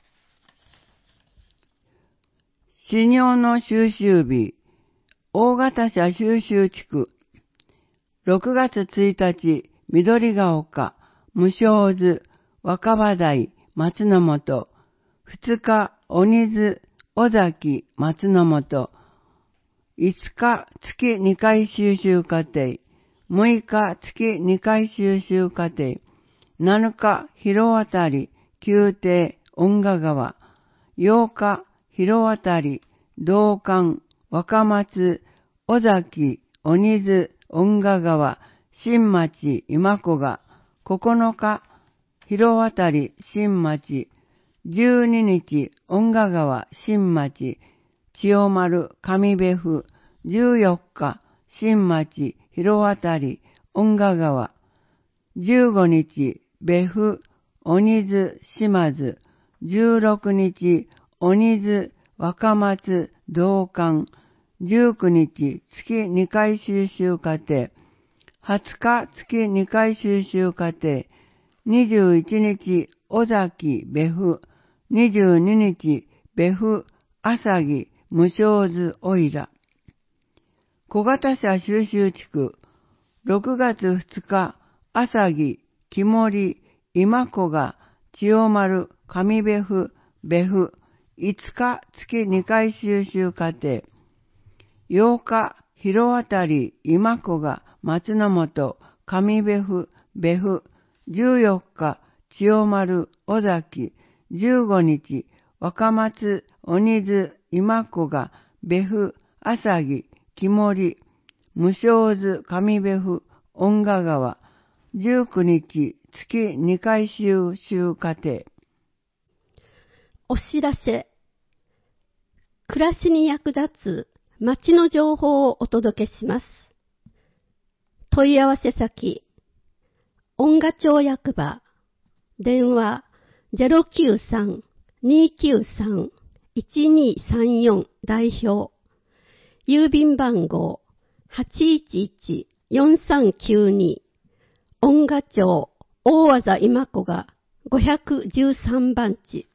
[SPEAKER 3] 飼料の収集日、大型車収集地区、ろくがつついたち、緑が丘、無償図、若葉台、松の本、ふつか、鬼津、尾崎、松の本、いつか、月にかい収集家庭、むいか、月にかい収集家庭、なのか、広渡り、宮廷、恩賀川、ようか、広渡り、道館、若松、尾崎、鬼津、恩賀川、新町、今子が、ここのか、広渡り、新町、じゅうににち、恩賀川、新町、千代丸、上部府、じゅうよっか、新町、広渡り、恩賀川、じゅうごにち、部府、鬼津、島津、じゅうろくにち、鬼津、若松、道館、じゅうくにち、月にかい収集家庭、はつか、月にかい収集家庭、にじゅういちにち、尾崎、部府、にじゅうににち、部府、朝木、無償図、おいら。小型車収集地区、ろくがつふつか、朝木、木森、今子が、千代丸、上部府、部府、いつか、月にかい収集家庭、ようか、広渡り、今子が、松の本、上部府、部府、じゅうよっか、千代丸、尾崎、じゅうごにち、若松、鬼津、今子が、部府、朝木、木森、無償図、上部府、恩賀川、じゅうくにち、月にかい収集家庭。
[SPEAKER 4] お知らせ。暮らしに役立つ町の情報をお届けします。問い合わせ先、恩賀町役場、電話 ゼロきゅうさん にーきゅうさん いちにーさんよん 代表、郵便番号 はちいちいちよんさんきゅうに、恩賀町大字今子がごひゃくじゅうさんばんち。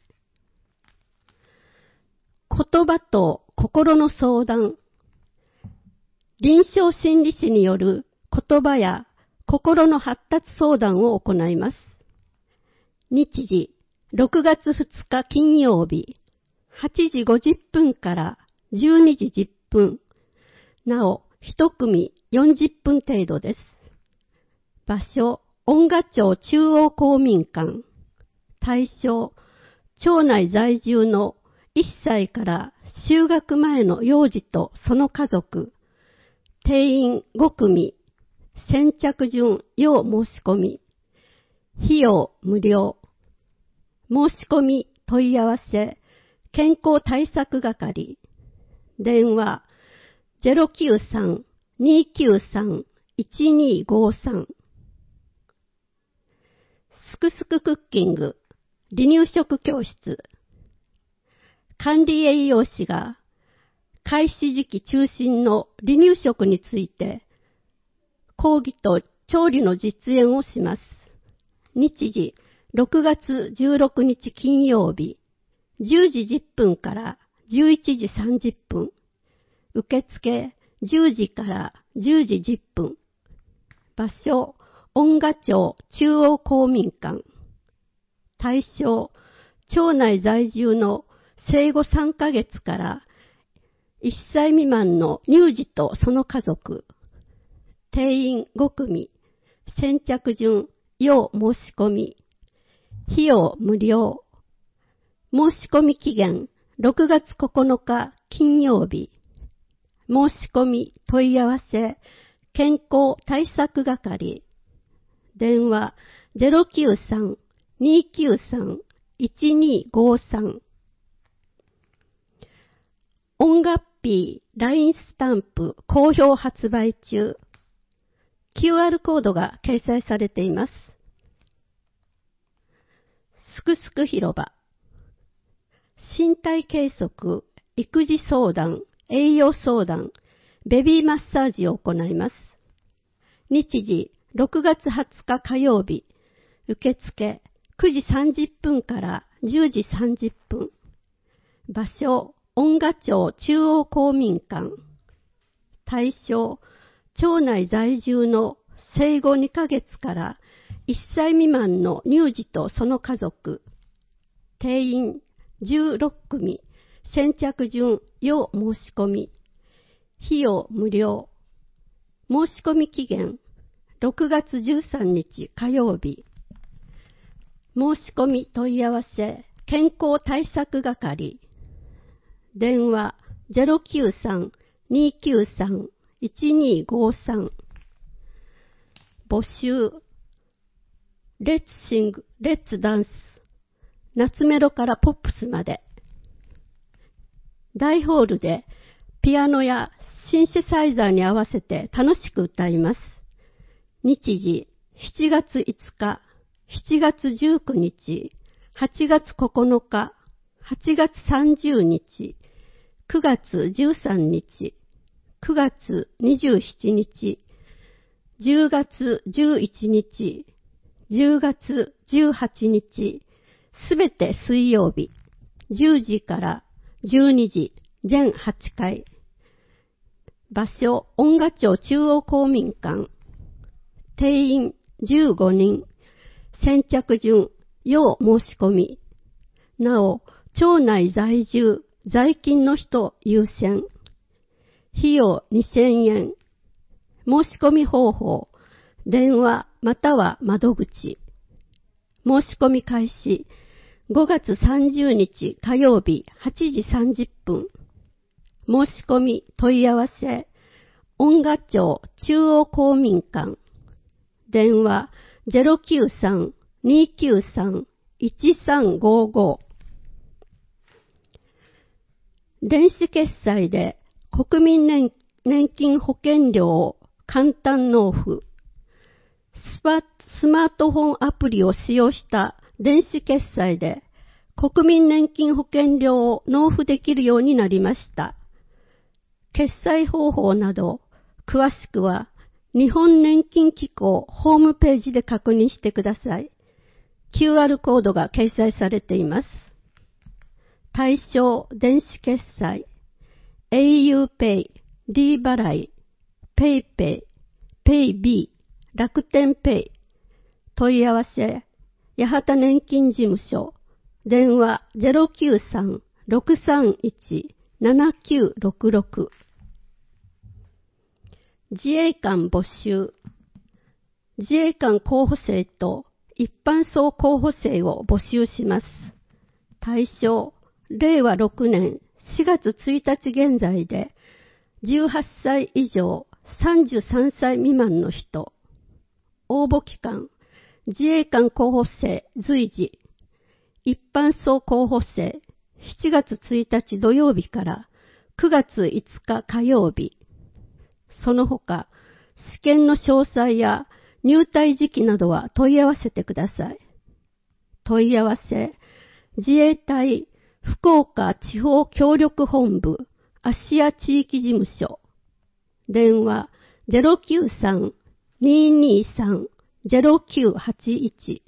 [SPEAKER 4] 言葉と心の相談。臨床心理士による言葉や心の発達相談を行います。日時、ろくがつふつか金曜日、はちじごじゅっぷんからじゅうにじじゅっぷん。なお、一組よんじゅっぷん程度です。場所、恩賀町中央公民館。対象、町内在住のいっさいから就学前の幼児とその家族。定員ごくみ。先着順要申し込み。費用無料。申し込み問い合わせ健康対策係。電話 ゼロきゅうさん にーきゅうさん いちにーごさん。すくすくクッキング離乳食教室。管理栄養士が開始時期中心の離乳食について講義と調理の実演をします。日時、ろくがつじゅうろくにち金曜日、じゅうじじゅっぷんからじゅういちじさんじゅっぷん。受付、じゅうじからじゅうじじゅっぷん。場所、恩賀町中央公民館。対象、町内在住の生後さんかげつからいっさい未満の乳児とその家族。定員ごくみ。先着順要申し込み。費用無料。申し込み期限ろくがつここのか金曜日。申し込み問い合わせ健康対策係。電話 ゼロきゅうさん にーきゅうさん いちにーごさん。音楽ピー ライン スタンプ好評発売中。キューアール コードが掲載されています。すくすく広場身体計測、育児相談、栄養相談、ベビーマッサージを行います。日時、ろくがつはつか火曜日、受付くじさんじゅっぷんからじゅうじさんじゅっぷん。場所、恩賀町中央公民館。対象、町内在住の生後にかげつからいっさい未満の乳児とその家族。定員じゅうろっくみ。先着順要申し込み。費用無料。申し込み期限ろくがつじゅうさんにち火曜日。申し込み問い合わせ健康対策係。電話 ゼロきゅうさん にーきゅうさん いちにーごーさん。募集。レッツシング、レッツダンス。夏メロからポップスまで。大ホールでピアノやシンセサイザーに合わせて楽しく歌います。日時、しちがついつか、しちがつじゅうくにち、はちがつここのか、はちがつさんじゅうにち、くがつじゅうさんにち、くがつにじゅうしちにち、じゅうがつじゅういちにち、じゅうがつじゅうはちにち、すべて水曜日、じゅうじからじゅうにじ、全はちかい。場所、恩賀町中央公民館。定員じゅうごにん。先着順、要申し込み。なお、町内在住、在勤の人優先。費用にせんえん。申し込み方法、電話または窓口。申し込み開始、ごがつさんじゅうにち火曜日はちじさんじゅっぷん。申し込み問い合わせ、恩賀町中央公民館。電話 ゼロきゅうさん にーきゅうさん いちさんごーごー。電子決済で国民年、年金保険料を簡単納付。スパ、スマートフォンアプリを使用した電子決済で国民年金保険料を納付できるようになりました。決済方法など詳しくは日本年金機構ホームページで確認してください。キューアール コードが掲載されています。対象電子決済、auPay、D 払い、PayPay、PayB、楽天ペイ。問い合わせ、八幡年金事務所。電話 ゼロきゅうさん ろくさんいち ななきゅうろくろく。自衛官募集。自衛官候補生と一般層候補生を募集します。対象、れいわろくねんしがつついたち現在でじゅうはっさい以上さんじゅうさんさい未満の人。応募期間、自衛官候補生随時、一般層候補生しちがつついたち土曜日からくがついつか火曜日。その他、試験の詳細や入隊時期などは問い合わせてください。問い合わせ、自衛隊福岡地方協力本部芦屋地域事務所。電話 ゼロきゅうさん にーにーさん ゼロきゅうはちいち。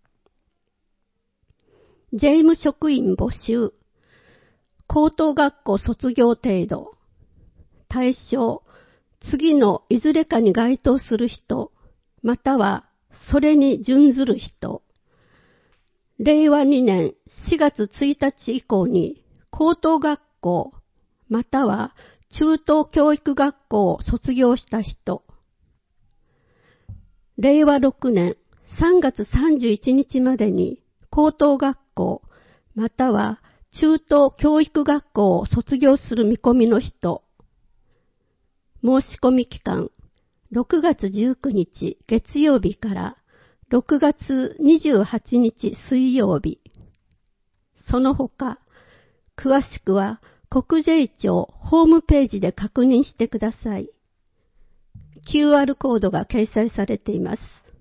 [SPEAKER 4] 税務職員募集。高等学校卒業程度。対象、次のいずれかに該当する人、またはそれに準ずる人。れいわにねんしがつついたち以降に高等学校、または中等教育学校を卒業した人。れいわろくねんさんがつさんじゅういちにちまでに高等学校、または中等教育学校を卒業する見込みの人。申し込み期間、ろくがつじゅうくにち月曜日からろくがつにじゅうはちにち水曜日。その他、詳しくは国税庁ホームページで確認してください。キューアール コードが掲載されています。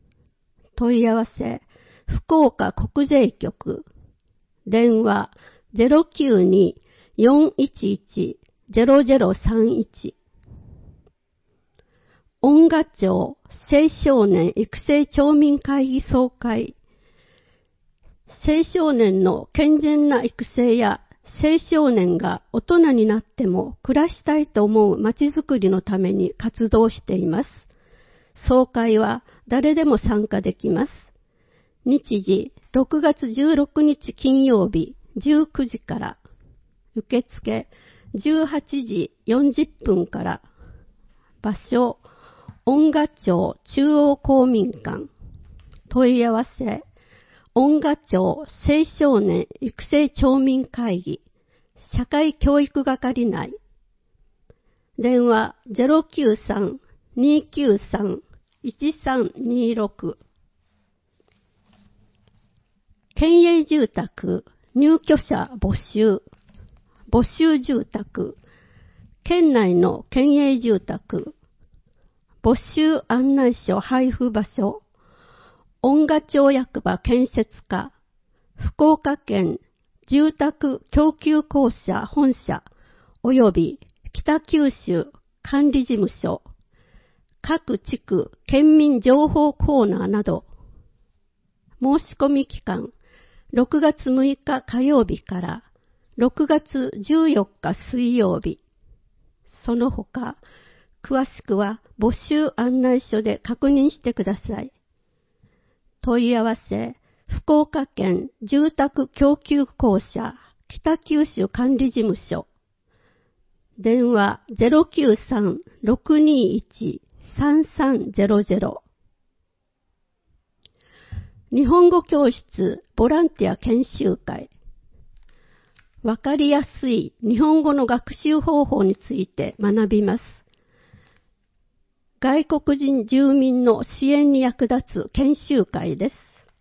[SPEAKER 4] 問い合わせ、福岡国税局。電話ゼロきゅうに よんいちいち ゼロゼロさんいち。恩賀町青少年育成町民会議総会。青少年の健全な育成や青少年が大人になっても暮らしたいと思うまちづくりのために活動しています。総会は誰でも参加できます。日時ろくがつじゅうろくにち金曜日じゅうくじから、受付じゅうはちじよんじゅっぷんから、場所恩賀町中央公民館、問い合わせ恩賀町青少年育成町民会議社会教育係内、電話 ゼロきゅうさん にきゅうさん いちさんにろく。県営住宅入居者募集、募集住宅、県内の県営住宅、募集案内書配布場所、恩賀町役場建設課、福岡県住宅供給公社本社及び北九州管理事務所、各地区県民情報コーナーなど、申し込み期間ろくがつむいか火曜日からろくがつじゅうよっか水曜日。その他、詳しくは募集案内書で確認してください。問い合わせ、福岡県住宅供給公社北九州管理事務所。電話 ゼロきゅうさん ろくにいち さんさんゼロゼロ。日本語教室ボランティア研修会。わかりやすい日本語の学習方法について学びます。外国人住民の支援に役立つ研修会です。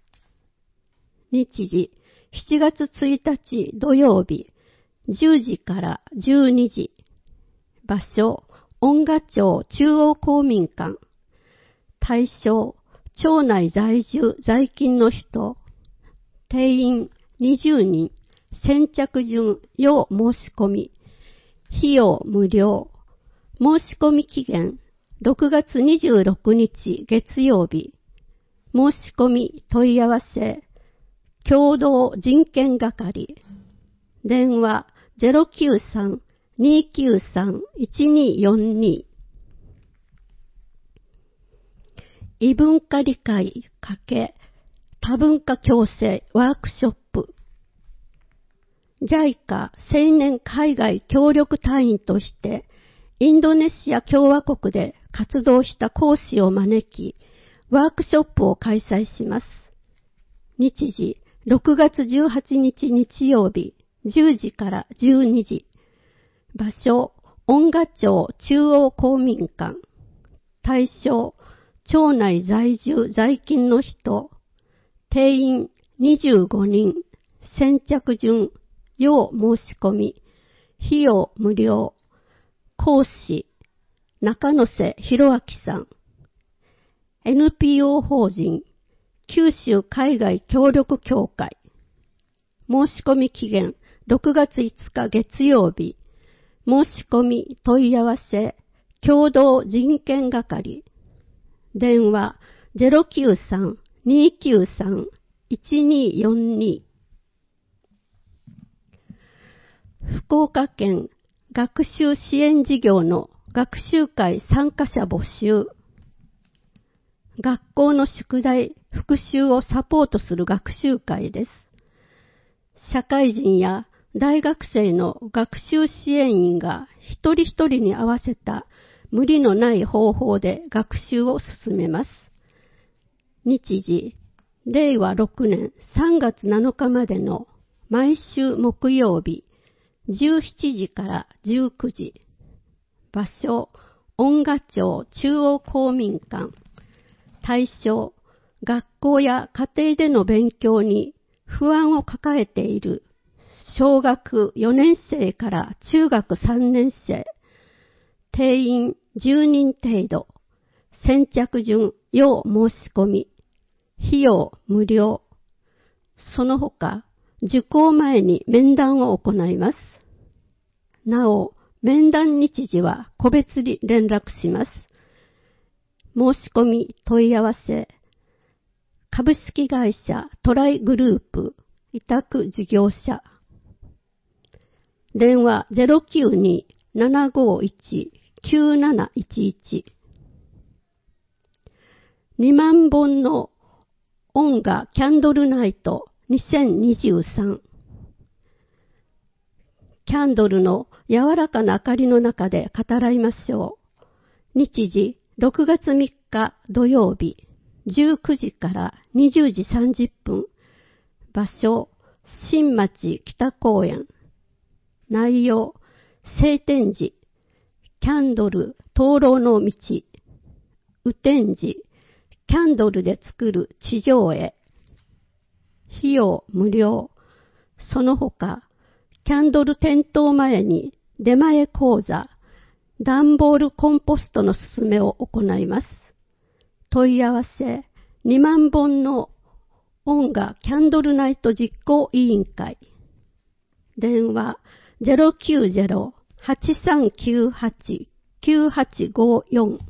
[SPEAKER 4] 日時しちがつついたち土曜日じゅうじからじゅうにじ。場所恩賀町中央公民館。対象町内在住在勤の人。定員にじゅうにん。先着順要申し込み。費用無料。申し込み期限ろくがつにじゅうろくにち月曜日。申し込み問い合わせ共同人権係。電話 ゼロきゅうさん にきゅうさん いちによんに。異文化理解×多文化共生ワークショップ。ジャイカ 青年海外協力隊員としてインドネシア共和国で活動した講師を招き、ワークショップを開催します。日時ろくがつじゅうはちにち日曜日じゅうじからじゅうにじ。場所恩賀町中央公民館。対象町内在住在勤の人。定員にじゅうごにん。先着順要申し込み。費用無料。講師中野瀬博明さん。エヌピーオー 法人九州海外協力協会。申し込み期限ろくがついつか月曜日。申し込み問い合わせ共同人権係。電話 ゼロきゅうさん にきゅうさん いちによんに。福岡県学習支援事業の学習会参加者募集。学校の宿題、復習をサポートする学習会です。社会人や大学生の学習支援員が一人一人に合わせた無理のない方法で学習を進めます。日時、れいわろくねんさんがつなのかまでの毎週木曜日じゅうしちじからじゅうくじ。場所、恩賀町中央公民館。対象、学校や家庭での勉強に不安を抱えている小学よねんせいから中学さんねんせい。定員じゅうにん程度。先着順要申し込み。費用無料。その他、 受講前に面談を行います。なお、面談日時は個別に連絡します。申し込み問い合わせ、株式会社トライグループ委託事業者、電話 ゼロきゅうに ななごいち きゅうなないちいち。にまんぼんの音画キャンドルナイトにせんにじゅうさん。キャンドルの柔らかな明かりの中で語らいましょう。日時ろくがつみっか土曜日じゅうくじからにじゅうじさんじゅっぷん。場所新町北公園。内容聖天寺、キャンドル灯籠の道、雨天寺、キャンドルで作る地上絵。費用無料。その他、キャンドル点灯前に出前講座、段ボールコンポストの勧めを行います。問い合わせ、にまんぼんの音画キャンドルナイト実行委員会。電話 ゼロきゅうゼロ はちさんきゅうはち きゅうはちごよん。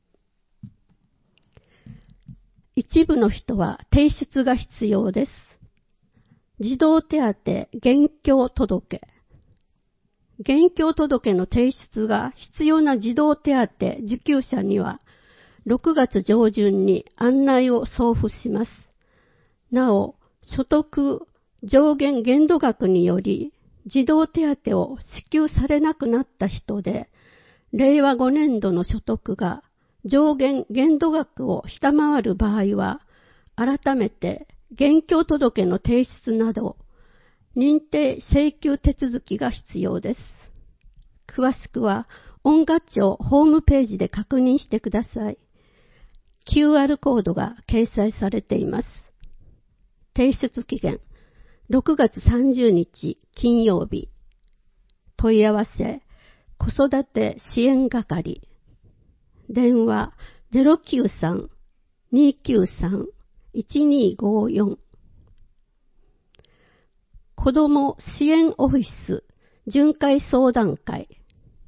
[SPEAKER 4] 一部の人は提出が必要です。児童手当現況届。現況届の提出が必要な児童手当受給者にはろくがつ上旬に案内を送付します。なお、所得上限限度額により児童手当を支給されなくなった人で、れいわごねんどの所得が上限限度額を下回る場合は、改めて現況届の提出など、認定請求手続きが必要です。詳しくは、音楽庁ホームページで確認してください。キューアール コードが掲載されています。提出期限、ろくがつさんじゅうにち金曜日。問い合わせ、子育て支援係。電話 ゼロきゅうさん にきゅうさん いちにごよん。子ども支援オフィス巡回相談会。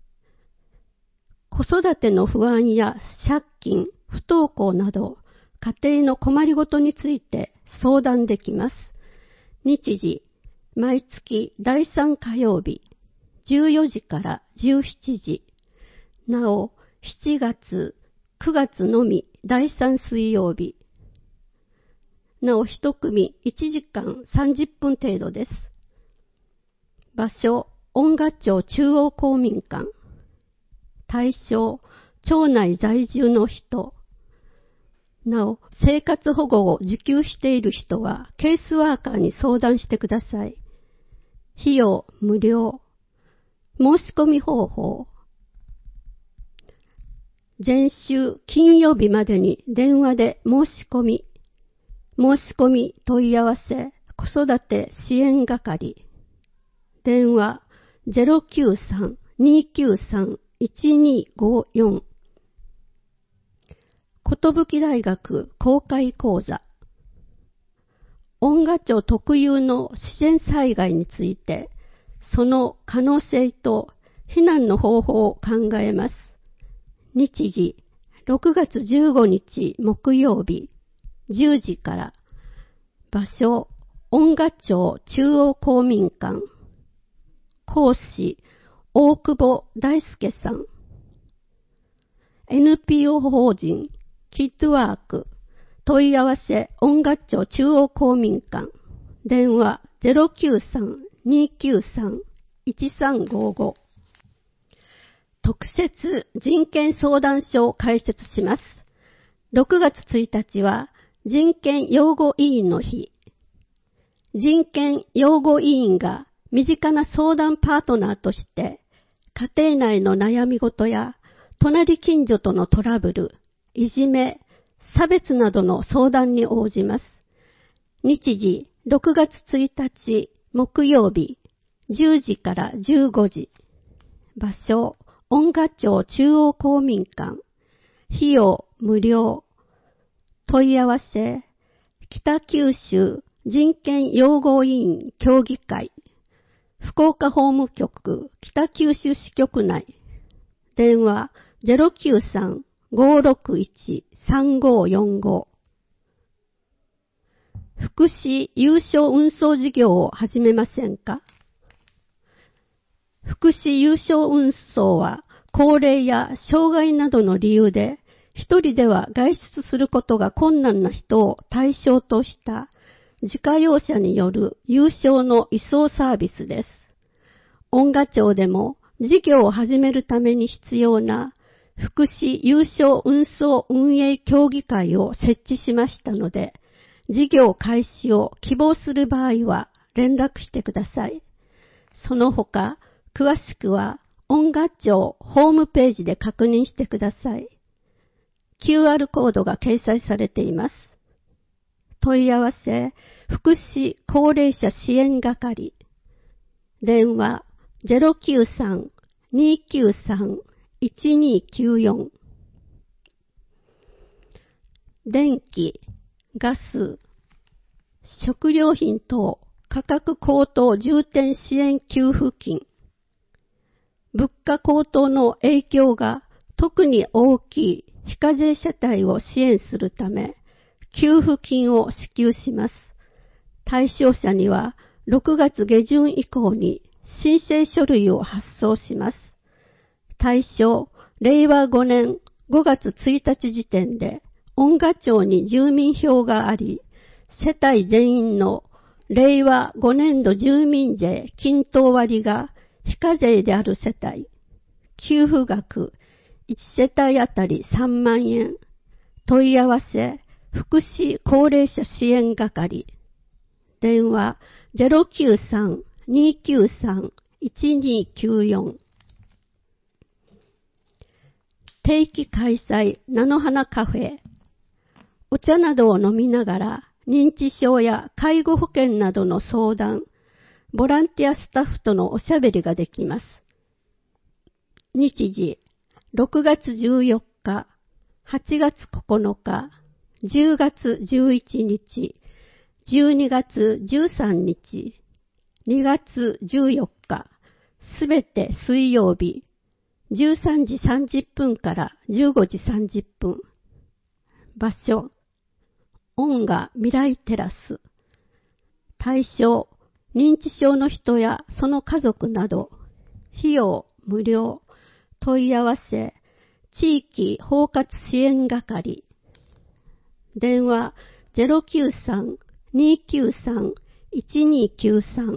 [SPEAKER 4] 子育ての不安や借金、不登校など家庭の困りごとについて相談できます。日時、毎月だいさん火曜日、じゅうよじからじゅうしちじ。なお、しちがつ、くがつのみだいさん水曜日。なお、一組いちじかんさんじゅっぷん程度です。場所、音楽庁中央公民館。対象、町内在住の人。なお、生活保護を受給している人は、ケースワーカーに相談してください。費用無料。申し込み方法。前週金曜日までに電話で申し込み。申し込み問い合わせ、子育て支援係。電話 ゼロきゅうさん にきゅうさん いちにごよん。寿大学公開講座。音楽庁特有の自然災害について、その可能性と避難の方法を考えます。日時、ろくがつじゅうごにち木曜日、じゅうじから。場所、音楽庁中央公民館。講師、大久保大輔さん。エヌピーオー 法人、キッドワーク。問い合わせ、音楽庁中央公民館。電話 ゼロきゅうさん にきゅうさん いちさんごご。特設人権相談所を開設します。ろくがつついたちは人権擁護委員の日。人権擁護委員が身近な相談パートナーとして家庭内の悩み事や隣近所とのトラブル、いじめ、差別などの相談に応じます。日時ろくがつついたち木曜日じゅうじからじゅうごじ。場所、音楽庁中央公民館。費用無料。問い合わせ、北九州人権擁護委員協議会、福岡法務局北九州支局内、電話 ゼロきゅうさん ごーろくいち さんごーよんご。福祉有償運送事業を始めませんか？福祉有償運送は高齢や障害などの理由で一人では外出することが困難な人を対象とした自家用車による有償の移送サービスです。恩賀町でも事業を始めるために必要な福祉有償運送運営協議会を設置しましたので、事業開始を希望する場合は連絡してください。その他、詳しくは恩賀町ホームページで確認してください。キューアール コードが掲載されています。問い合わせ、福祉高齢者支援係。電話 ゼロきゅうさん にーきゅうさん いちにーきゅうよん。電気、ガス、食料品等価格高騰重点支援給付金。物価高騰の影響が特に大きい非課税世帯を支援するため、給付金を支給します。対象者にはろくがつ下旬以降に申請書類を発送します。対象、れいわごねんごがつついたち時点で、恩賀町に住民票があり、世帯全員のれいわごねん度住民税均等割が非課税である世帯、給付額いち世帯あたりさんまんえん、問い合わせ、福祉高齢者支援係、電話 ゼロきゅうさん にーきゅうさん いちにーきゅうよん。定期開催菜の花カフェ、お茶などを飲みながら認知症や介護保険などの相談、ボランティアスタッフとのおしゃべりができます。日時、ろくがつじゅうよっか、はちがつここのか、じゅうがつじゅういちにち、じゅうにがつじゅうさんにち、にがつじゅうよっか、すべて水曜日、じゅうさんじさんじゅっぷんからじゅうごじさんじゅっぷん。場所、恩賀未来テラス。対象、認知症の人やその家族など。費用無料。問い合わせ、地域包括支援係。電話 ゼロきゅうさん にーきゅうさん いちにーきゅうさん。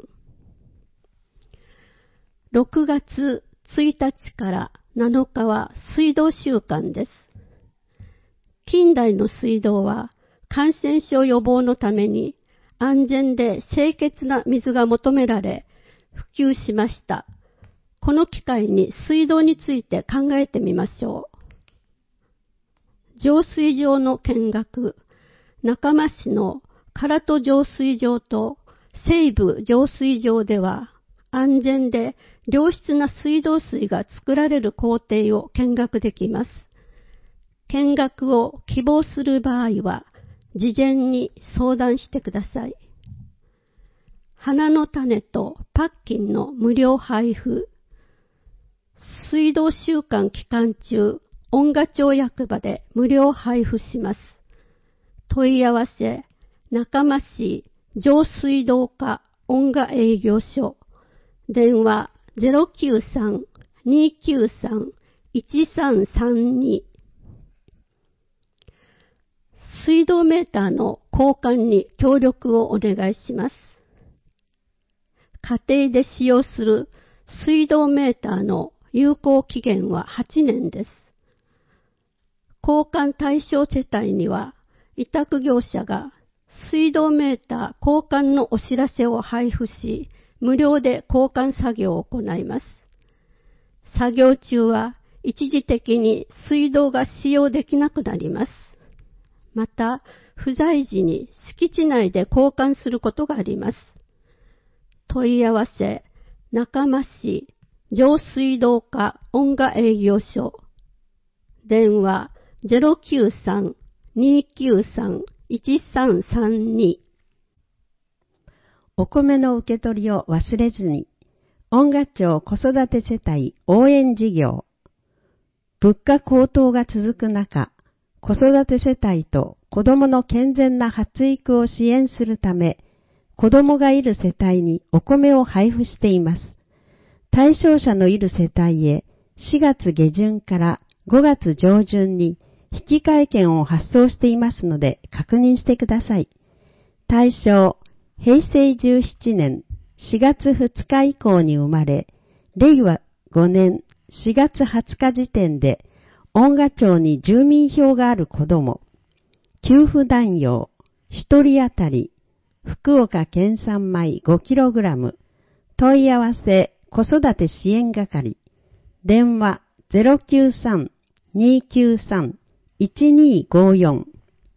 [SPEAKER 4] ろくがつついたちからなのかは水道週間です。近代の水道は感染症予防のために安全で清潔な水が求められ普及しました。この機会に水道について考えてみましょう。浄水場の見学、中間市の唐戸浄水場と西部浄水場では安全で良質な水道水が作られる工程を見学できます。見学を希望する場合は事前に相談してください。花の種とパッキンの無料配布。水道週間期間中、恩賀町役場で無料配布します。問い合わせ、中間市上水道課恩賀営業所。電話 ゼロきゅうさん にーきゅうさん いちさんさんに。水道メーターの交換に協力をお願いします。家庭で使用する水道メーターの有効期限ははちねんです。交換対象世帯には委託業者が水道メーター交換のお知らせを配布し、無料で交換作業を行います。作業中は一時的に水道が使用できなくなります。また、不在時に敷地内で交換することがあります。問い合わせ、中間市上水道課恩賀営業所。電話 ゼロきゅうさん にーきゅうさん いちさんさんに。
[SPEAKER 5] お米の受け取りを忘れずに、恩賀町子育て世帯応援事業。物価高騰が続く中、子育て世帯と子供の健全な発育を支援するため、子供がいる世帯にお米を配布しています。対象者のいる世帯へしがつ下旬からごがつ上旬に引換券を発送していますので確認してください。対象、へいせいじゅうななねんしがつふつか以降に生まれ、れいわごねんしがつはつか時点で恩賀町に住民票がある子供、給付断用、ひとり当たり福岡県産米 ごキログラム、問い合わせ子育て支援係、電話 ゼロきゅうさん にーきゅうさん いちにーごよん。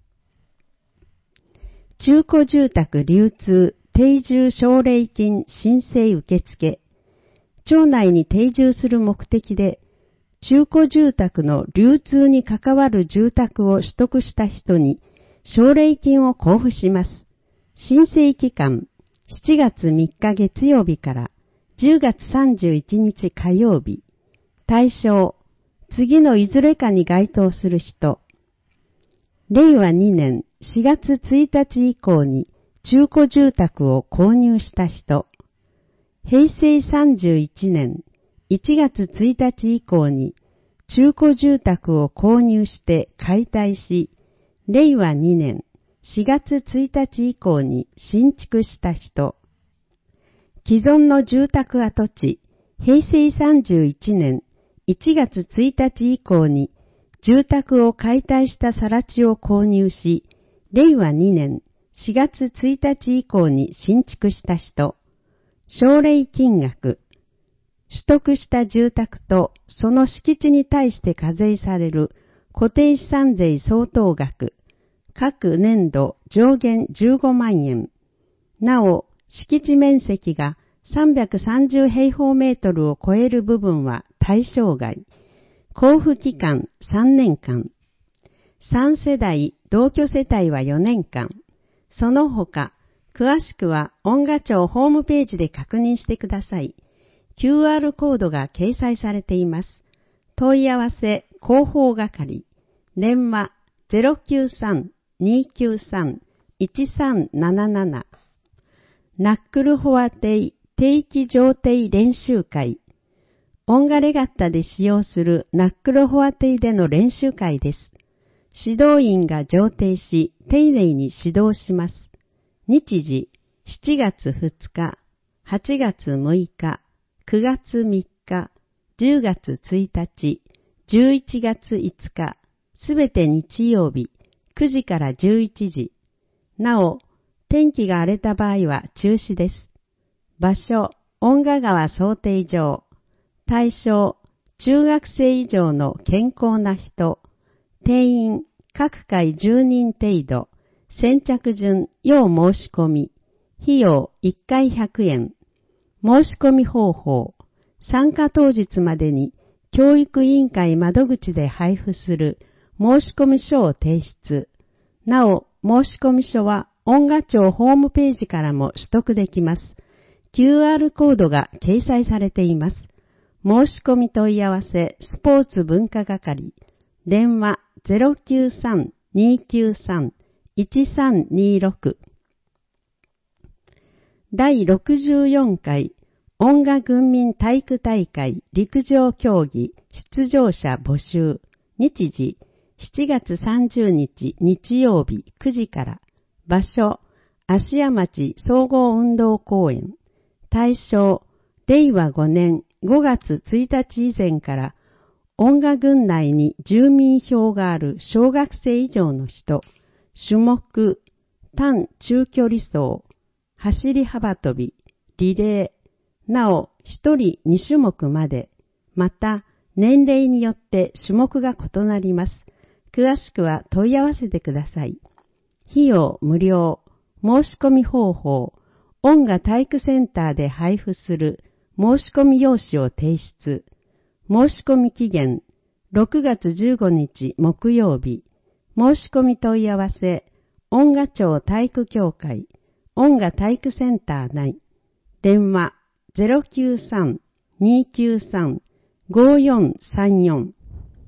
[SPEAKER 5] 中古住宅流通定住奨励金申請受付。町内に定住する目的で、中古住宅の流通に関わる住宅を取得した人に奨励金を交付します。申請期間、しちがつみっか月曜日からじゅうがつさんじゅういちにち火曜日。対象、次のいずれかに該当する人。れいわにねんしがつついたち以降に中古住宅を購入した人。へいせいさんじゅういちねんいちがつついたち以降に中古住宅を購入して解体し、れいわにねんしがつついたち以降に新築した人。既存の住宅跡地、へいせいさんじゅういちねんいちがつついたち以降に住宅を解体した更地を購入し、れいわにねんしがつついたち以降に新築した人。奨励金額。取得した住宅とその敷地に対して課税される固定資産税相当額。各年度上限じゅうごまんえん。なお、敷地面積がさんびゃくさんじゅうへいほうメートルを超える部分は対象外。交付期間さんねんかん。さんせだい同居世帯はよねんかん。その他、詳しくは恩賀町ホームページで確認してください。キューアール コードが掲載されています。問い合わせ広報係。電話 ゼロきゅうさん にーきゅうさん いちさんなななな。ナックルフォア邸定期譲艇練習会。恩賀レガッタで使用するナックルフォア邸での練習会です。指導員が上艇し、丁寧に指導します。日時、しちがつふつか、はちがつむいか、くがつみっか、じゅうがつついたち、じゅういちがついつか、すべて日曜日、くじからじゅういちじ。なお、天気が荒れた場合は中止です。場所、恩賀川漕艇場。対象、中学生以上の健康な人。定員、各回じゅうにん程度。先着順、要申し込み。費用、いっかいひゃくえん。申し込み方法。参加当日までに、教育委員会窓口で配布する申し込み書を提出。なお、申し込み書は、恩賀町ホームページからも取得できます。キューアール コードが掲載されています。申し込み問い合わせスポーツ文化係。電話 ゼロきゅうさん にーきゅうさん いちさんにーろく。だいろくじゅうよんかい恩賀軍民体育大会陸上競技出場者募集。日時しちがつさんじゅうにち日曜日くじから。場所芦屋町総合運動公園。対象れいわごねんごがつついたち以前から恩賀郡内に住民票がある小学生以上の人。種目短中距離走、走り幅跳び、リレー。なおひとりにしゅもくまで。また年齢によって種目が異なります。詳しくは問い合わせてください。費用無料。申し込み方法。恩賀体育センターで配布する申し込み用紙を提出。申し込み期限ろくがつじゅうごにち木曜日。申し込み問い合わせ恩賀町体育協会音楽体育センター内、電話 ゼロきゅうさん にーきゅうさん ごよんさんよん。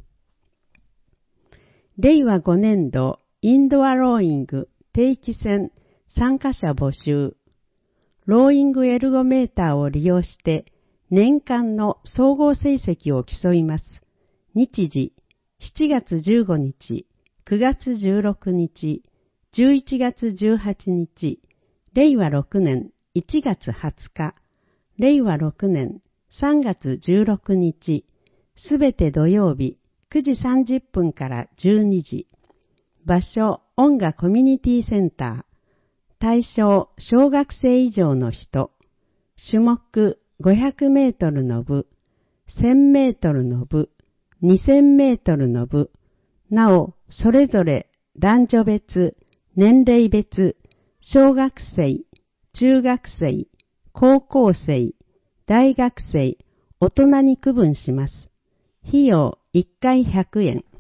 [SPEAKER 5] れいわごねん度インドアローイング定期戦参加者募集。ローイングエルゴメーターを利用して年間の総合成績を競います。日時しちがつじゅうごにち、くがつじゅうろくにち、じゅういちがつじゅうはちにち、れいわろくねんいちがつはつか、れいわろくねんさんがつじゅうろくにち、すべて土曜日くじさんじゅっぷんからじゅうにじ。場所、音楽コミュニティセンター。対象、小学生以上の人。種目、ごひゃくメートルの部、せんメートルの部、にせんメートルの部。なお、それぞれ男女別、年齢別、小学生、中学生、高校生、大学生、大人に区分します。費用いっかいひゃくえん。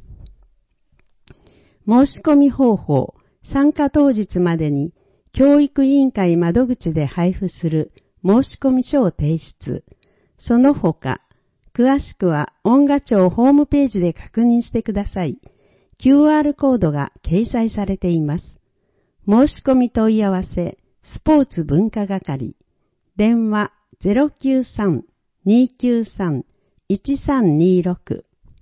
[SPEAKER 5] 申し込み方法、参加当日までに教育委員会窓口で配布する申し込み書を提出。その他、詳しくは音楽庁ホームページで確認してください。キューアール コードが掲載されています。申し込み問い合わせ、スポーツ文化係。電話 ゼロきゅうさん にーきゅうさん いちさんにーろく。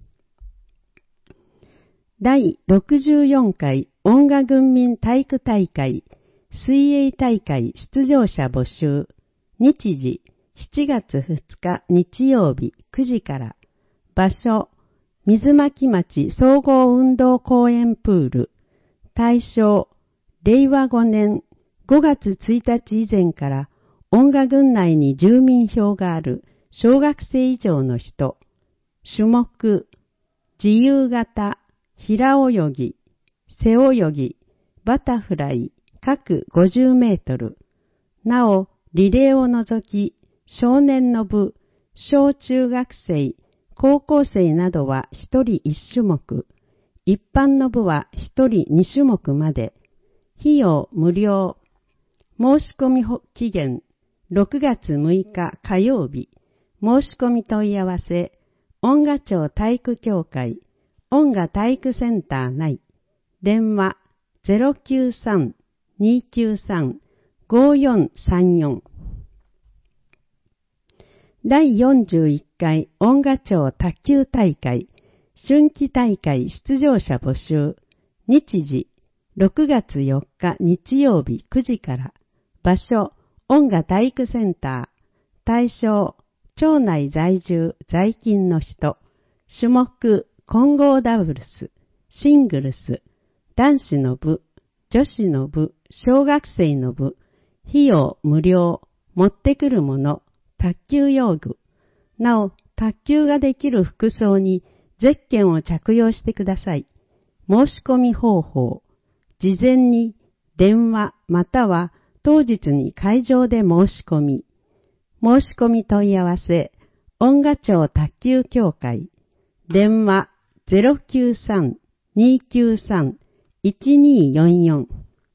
[SPEAKER 5] だいろくじゅうよんかい音楽軍民体育大会水泳大会出場者募集。日時しちがつふつか日曜日くじから。場所水巻町総合運動公園プール。対象れいわごねんごがつついたち以前から音楽郡内に住民票がある小学生以上の人。種目自由形、平泳ぎ、背泳ぎ、バタフライ、各ごじゅうメートル。なお、リレーを除き、少年の部、小中学生、高校生などはひとりいち種目、一般の部はひとりに種目まで。費用無料。申し込み期限、ろくがつむいか火曜日。申し込み問い合わせ、音楽庁体育協会、音楽体育センター内。電話 ゼロきゅうさん にーきゅうさん ごよんさんよん。だいよんじゅういっかい音楽庁卓球大会春季大会出場者募集。日時ろくがつよっか日曜日くじから。場所音楽体育センター。対象町内在住在勤の人。種目混合ダブルス、シングルス、男子の部、女子の部、小学生の部。費用無料。持ってくるもの、卓球用具。なお、卓球ができる服装にゼッケンを着用してください。申し込み方法。事前に電話または当日に会場で申し込み。申し込み問い合わせ、音楽庁卓球協会。電話 ゼロきゅうさん にーきゅうさん いちにーよんよん。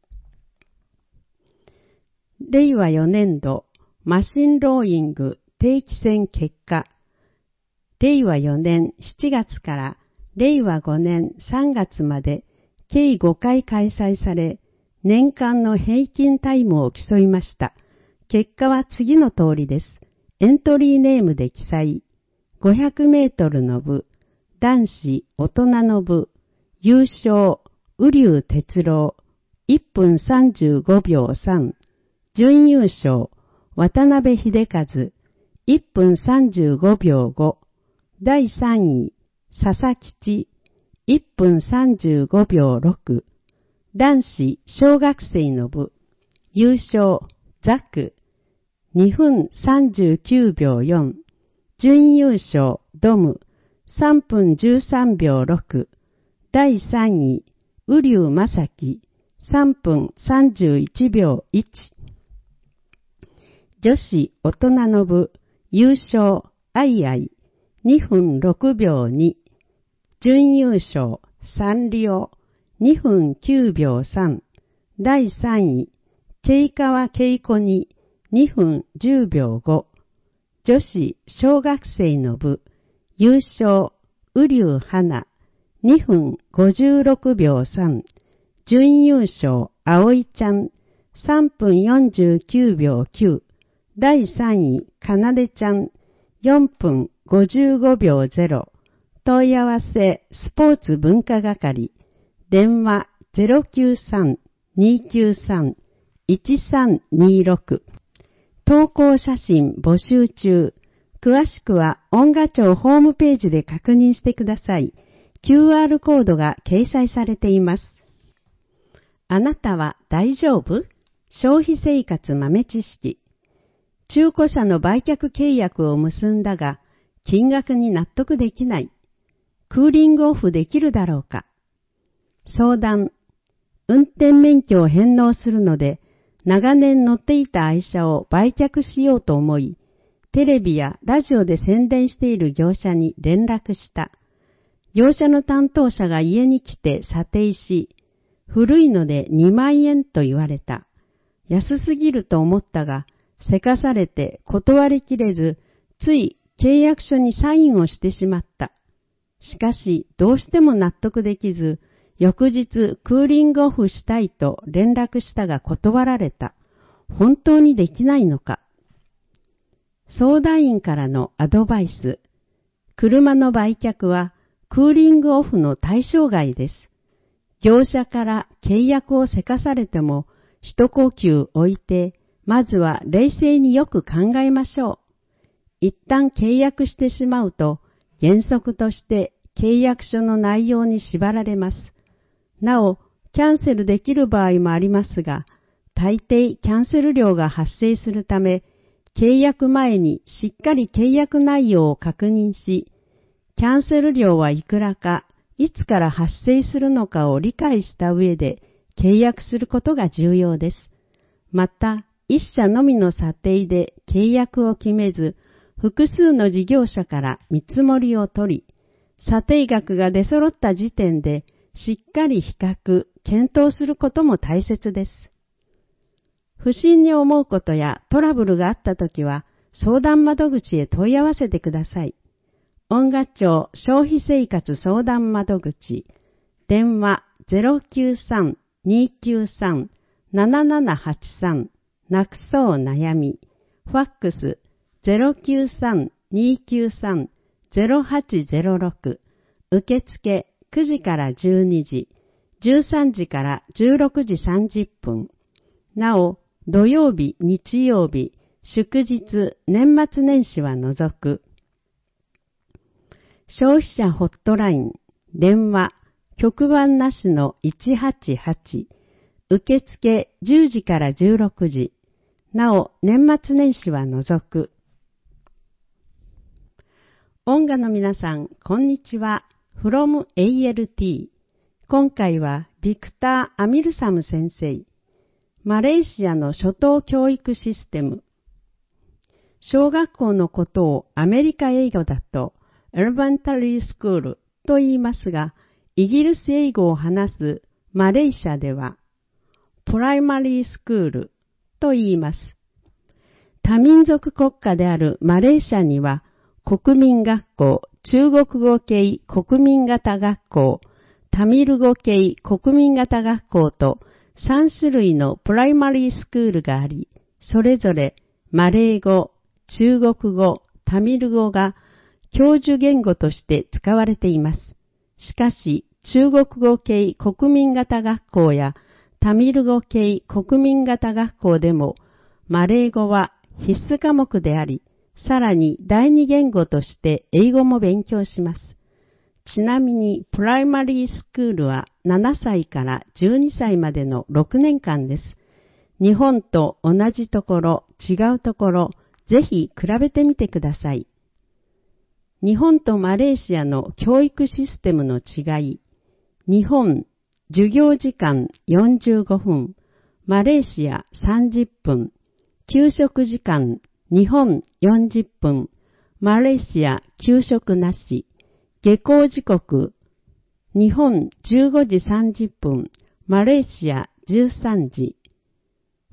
[SPEAKER 5] れいわよねん度マシンローイング定期戦結果。れいわよねんしちがつかられいわごねんさんがつまで計ごかい開催され、年間の平均タイムを競いました。結果は次の通りです。エントリーネームで記載。ごひゃくメートルの部、男子大人の部、優勝、瓜生哲郎、いっぷんさんじゅうごびょうさん。準優勝、渡辺秀和、いっぷんさんじゅうごびょうご。だいさんい、佐々吉、いっぷんさんじゅうごびょうろく。男子小学生の部、優勝、ザク、にふんさんじゅうきゅうびょうよん。準優勝、ドム、さんぷんじゅうさんびょうろく。だいさんい、瓜生正樹、さんぷんさんじゅういちびょういち。女子大人の部、優勝、あいあい、にふんろくびょうに。準優勝、サンリオ、にふんきゅうびょうさん。だいさんい、 経過は稽古ににふんじゅうびょうご、女子小学生の部、優勝、瓜生花、にふんごじゅうろくびょうさん、準優勝、葵ちゃん、さんぷんよんじゅうきゅうびょうきゅう、だいさんい、かなでちゃん、よんぷんごじゅうごびょうゼロ、問い合わせ、スポーツ文化係、電話 ゼロきゅうさん にきゅうさん いちさんにろく、投稿写真募集中。詳しくは音楽庁ホームページで確認してください。キューアール コードが掲載されています。あなたは大丈夫？消費生活豆知識。中古車の売却契約を結んだが、金額に納得できない。クーリングオフできるだろうか。相談。運転免許を返納するので、長年乗っていた愛車を売却しようと思い、テレビやラジオで宣伝している業者に連絡した。業者の担当者が家に来て査定し、古いのでにまんえんと言われた。安すぎると思ったが、せかされて断りきれず、つい契約書にサインをしてしまった。しかし、どうしても納得できず、翌日クーリングオフしたいと連絡したが断られた。本当にできないのか。相談員からのアドバイス。車の売却はクーリングオフの対象外です。業者から契約をせかされても一呼吸置いて、まずは冷静によく考えましょう。一旦契約してしまうと原則として契約書の内容に縛られます。なお、キャンセルできる場合もありますが、大抵キャンセル料が発生するため、契約前にしっかり契約内容を確認し、キャンセル料はいくらか、いつから発生するのかを理解した上で契約することが重要です。また、一社のみの査定で契約を決めず、複数の事業者から見積もりを取り、査定額が出揃った時点でしっかり比較、検討することも大切です。不審に思うことやトラブルがあったときは、相談窓口へ問い合わせてください。音楽庁消費生活相談窓口、電話 ゼロきゅうさん にきゅうさん ななななはちさん、なくそう悩み、ファックス ゼロきゅうさん にきゅうさん ゼロはちゼロろく、受付くじからじゅうにじ、じゅうさんじからじゅうろくじさんじゅっぷん。なお、土曜日、日曜日、祝日、年末年始は除く。消費者ホットライン、電話、局番なしのいちはちはち、受付じゅうじからじゅうろくじ。なお、年末年始は除く。音楽の皆さん、こんにちは。from エーエルティー。今回はビクター・アミルサム先生。マレーシアの初等教育システム。小学校のことをアメリカ英語だとエレメンタリースクールと言いますが、イギリス英語を話すマレーシアではプライマリースクールと言います。多民族国家であるマレーシアには国民学校、中国語系国民型学校、タミル語系国民型学校とさんしゅるいのプライマリースクールがあり、それぞれマレー語、中国語、タミル語が教授言語として使われています。しかし、中国語系国民型学校やタミル語系国民型学校でも、マレー語は必須科目であり、さらに第二言語として英語も勉強します。ちなみに、プライマリースクールはななさいからじゅうにさいまでのろくねんかんです。日本と同じところ、違うところ、ぜひ比べてみてください。日本とマレーシアの教育システムの違い。日本、授業時間よんじゅうごふん、マレーシアさんじゅっぷん、給食時間、日本よんじゅっぷん、マレーシア給食なし、下校時刻、日本じゅうごじさんじゅっぷん、マレーシアじゅうさんじ、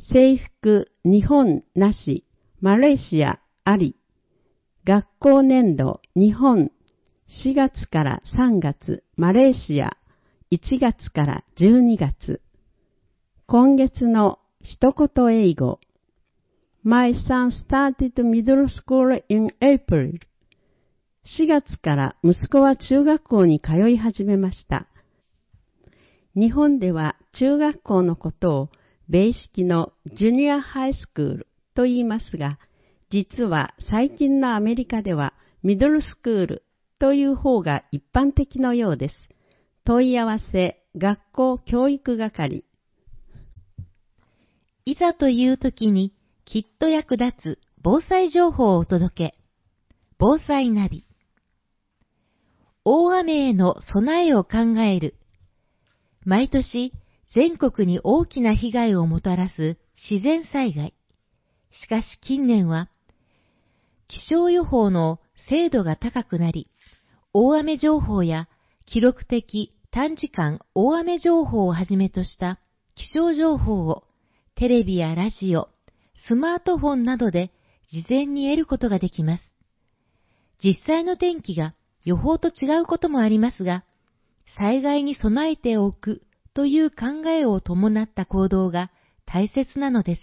[SPEAKER 5] 制服日本なし、マレーシアあり。学校年度日本しがつからさんがつ、マレーシアいちがつからじゅうにがつ。今月の一言英語。My son started middle school in April. しがつから息子は中学校に通い始めました。日本では中学校のことを米式のジュニアハイスクールと言いますが、実は最近のアメリカではミドルスクールという方が一般的のようです。問い合わせ学校教育係。
[SPEAKER 2] いざという時にきっと役立つ防災情報をお届け。防災ナビ。大雨への備えを考える。毎年全国に大きな被害をもたらす自然災害。しかし近年は気象予報の精度が高くなり、大雨情報や記録的短時間大雨情報をはじめとした気象情報をテレビやラジオ、スマートフォンなどで事前に得ることができます。実際の天気が予報と違うこともありますが、災害に備えておくという考えを伴った行動が大切なのです。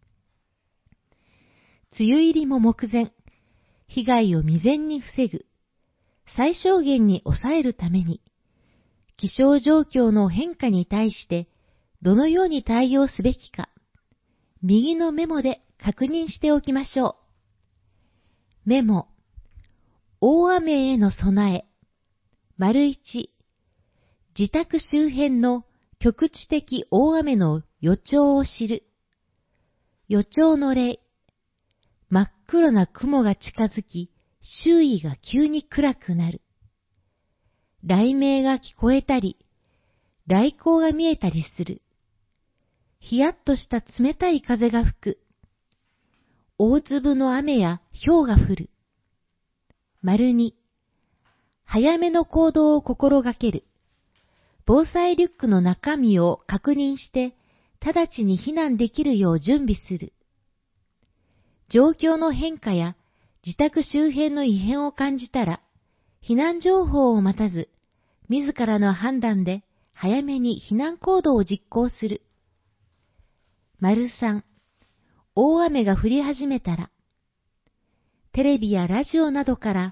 [SPEAKER 2] 梅雨入りも目前、被害を未然に防ぐ、最小限に抑えるために、気象状況の変化に対してどのように対応すべきか、右のメモで確認しておきましょう。メモ、大雨への備え、丸一、自宅周辺の局地的大雨の予兆を知る。予兆の例、真っ黒な雲が近づき、周囲が急に暗くなる。雷鳴が聞こえたり、雷光が見えたりする。ひやっとした冷たい風が吹く。大粒の雨や雹が降る。丸に、早めの行動を心がける。防災リュックの中身を確認して、直ちに避難できるよう準備する。状況の変化や自宅周辺の異変を感じたら、避難情報を待たず、自らの判断で早めに避難行動を実行する。丸三、大雨が降り始めたら、テレビやラジオなどから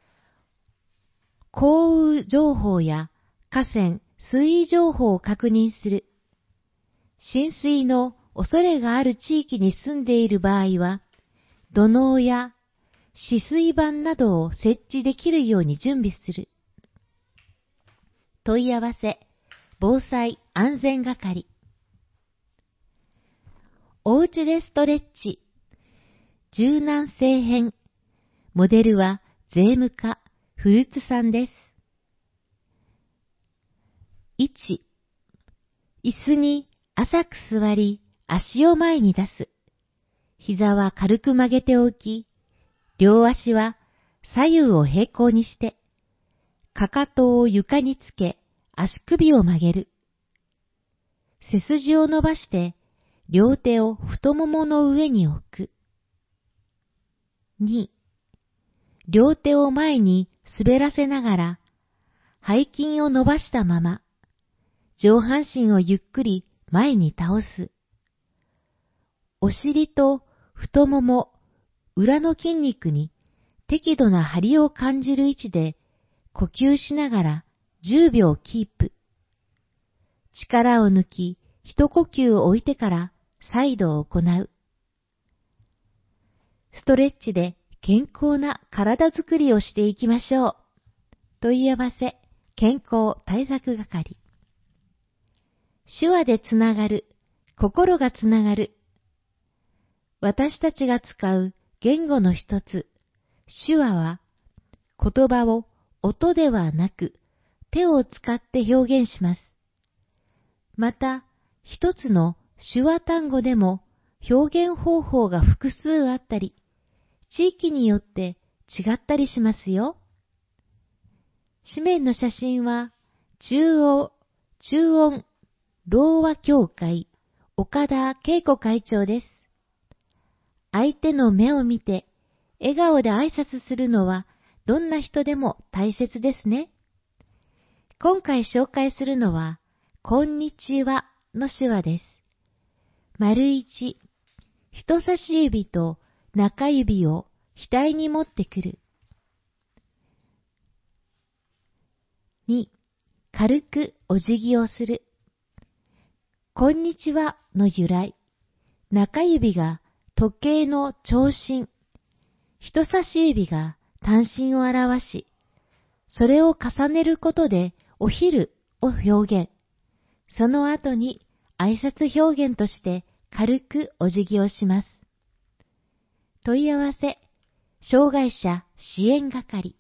[SPEAKER 2] 降雨情報や河川、水位情報を確認する。浸水の恐れがある地域に住んでいる場合は、土のうや止水板などを設置できるように準備する。問い合わせ、防災安全係。おうちでストレッチ。柔軟性編。モデルは税務課、古津さんです。いち、椅子に浅く座り、足を前に出す。膝は軽く曲げておき、両足は左右を平行にして、かかとを床につけ、足首を曲げる。背筋を伸ばして、両手を太ももの上に置く。に、両手を前に滑らせながら、背筋を伸ばしたまま、上半身をゆっくり前に倒す。お尻と太もも、裏の筋肉に適度な張りを感じる位置で呼吸しながらじゅうびょうキープ。力を抜き、一呼吸置いてから再度行う。ストレッチで健康な体づくりをしていきましょう。問い合わせ、健康対策係。手話でつながる、心がつながる。私たちが使う言語の一つ、手話は、言葉を音ではなく手を使って表現します。また、一つの手話単語でも表現方法が複数あったり、地域によって違ったりしますよ。紙面の写真は、中央、中音、ろう和協会、
[SPEAKER 6] 岡田恵子会長です。相手の目を見て、笑顔で挨拶するのは、どんな人でも大切ですね。今回紹介するのは、こんにちはの手話です。丸一、人差し指と中指を額に持ってくる。二、軽くお辞儀をする。こんにちはの由来。中指が時計の長針、人差し指が短針を表し、それを重ねることでお昼を表現。その後に挨拶表現として軽くお辞儀をします。問い合わせ、障害者支援係。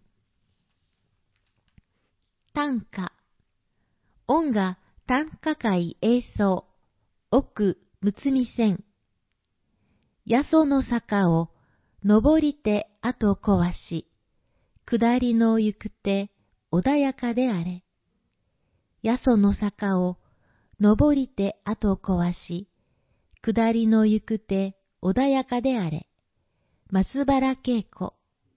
[SPEAKER 6] 短歌。音が短歌会演奏。奥むつみ線。やその坂を登りて後壊し、下りの行くて穏やかであれ。やその坂を登りて後壊し、下りの行くて穏やかであれ。松原恵子。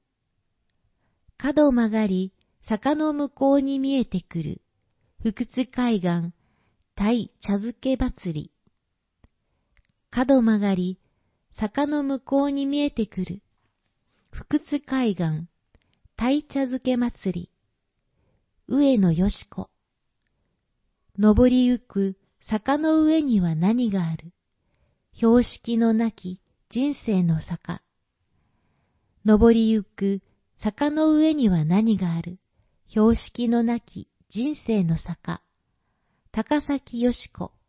[SPEAKER 6] 角曲がり、坂の向こうに見えてくる、福津海岸、鯛茶漬け祭り。角曲がり、坂の向こうに見えてくる、福津海岸、鯛茶漬け祭り。上野よし子。登りゆく坂の上には何がある。標識のなき人生の坂。登りゆく坂の上には何がある。標識のなき人生の坂。高崎よし子。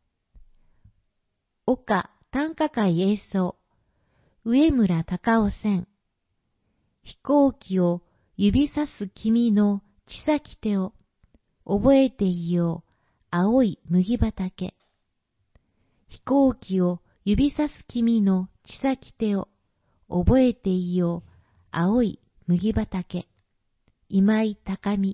[SPEAKER 6] 岡短歌会演奏。上村隆夫線。飛行機を指さす君の小さき手を覚えていよう青い麦畑。飛行機を指さす君の小さき手を覚えていよう青い麦畑。今井高美。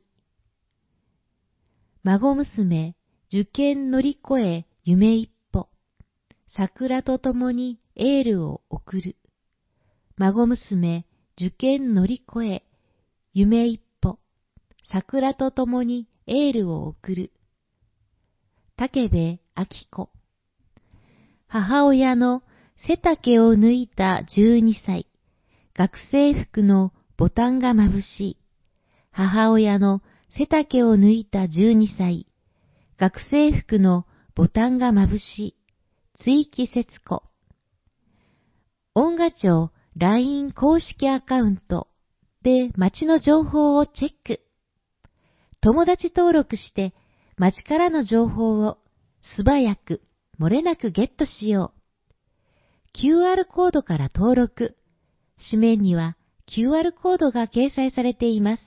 [SPEAKER 6] 孫娘、受験乗り越え夢一歩。桜とともにエールを送る。孫娘、受験乗り越え夢一歩。桜とともにエールを送る。武部明子。母親の背丈を抜いたじゅうにさい。学生服のボタンが眩しい。母親の背丈を抜いたじゅうにさい。学生服のボタンが眩しい。追記節子。音楽庁 ライン 公式アカウントで街の情報をチェック。友達登録して街からの情報を素早く漏れなくゲットしよう。キューアール コードから登録。紙面には キューアール コードが掲載されています。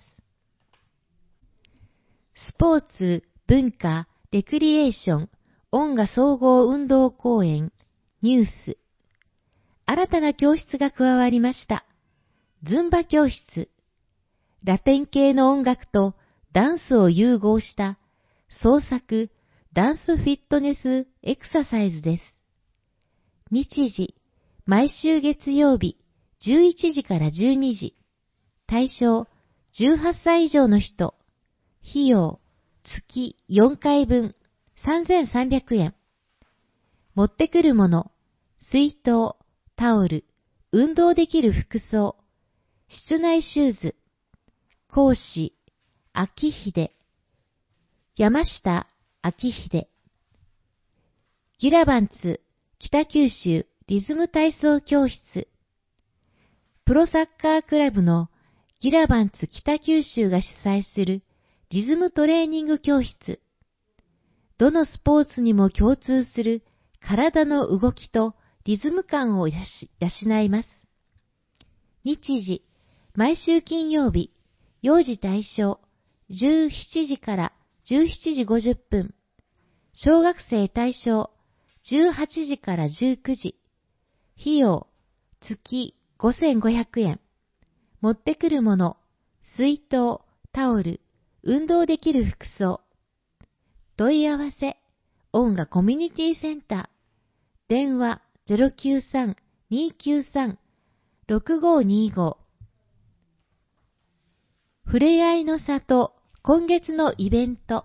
[SPEAKER 6] スポーツ、文化、レクリエーション、音楽総合運動公園、ニュース。新たな教室が加わりました。ズンバ教室。ラテン系の音楽とダンスを融合した創作ダンスフィットネスエクササイズです。日時、毎週月曜日じゅういちじからじゅうにじ。対象、じゅうはっさい以上の人。費用、月よんかいぶん、さんぜんさんびゃくえん。持ってくるもの、水筒、タオル、運動できる服装、室内シューズ。講師、秋秀。山下秋秀。ギラバンツ、北九州リズム体操教室。プロサッカークラブのギラバンツ北九州が主催するリズムトレーニング教室。どのスポーツにも共通する体の動きとリズム感を養います。日時、毎週金曜日、幼児対象、じゅうしちじからじゅうしちじごじゅっぷん。小学生対象、じゅうはちじからじゅうくじ。費用、月ごせんごひゃくえん。持ってくるもの、水筒、タオル、運動できる服装。問い合わせ、音楽コミュニティセンター。 電話 ゼロきゅうさん にーきゅうさん ろくごにご。ふれあいの里、今月のイベント。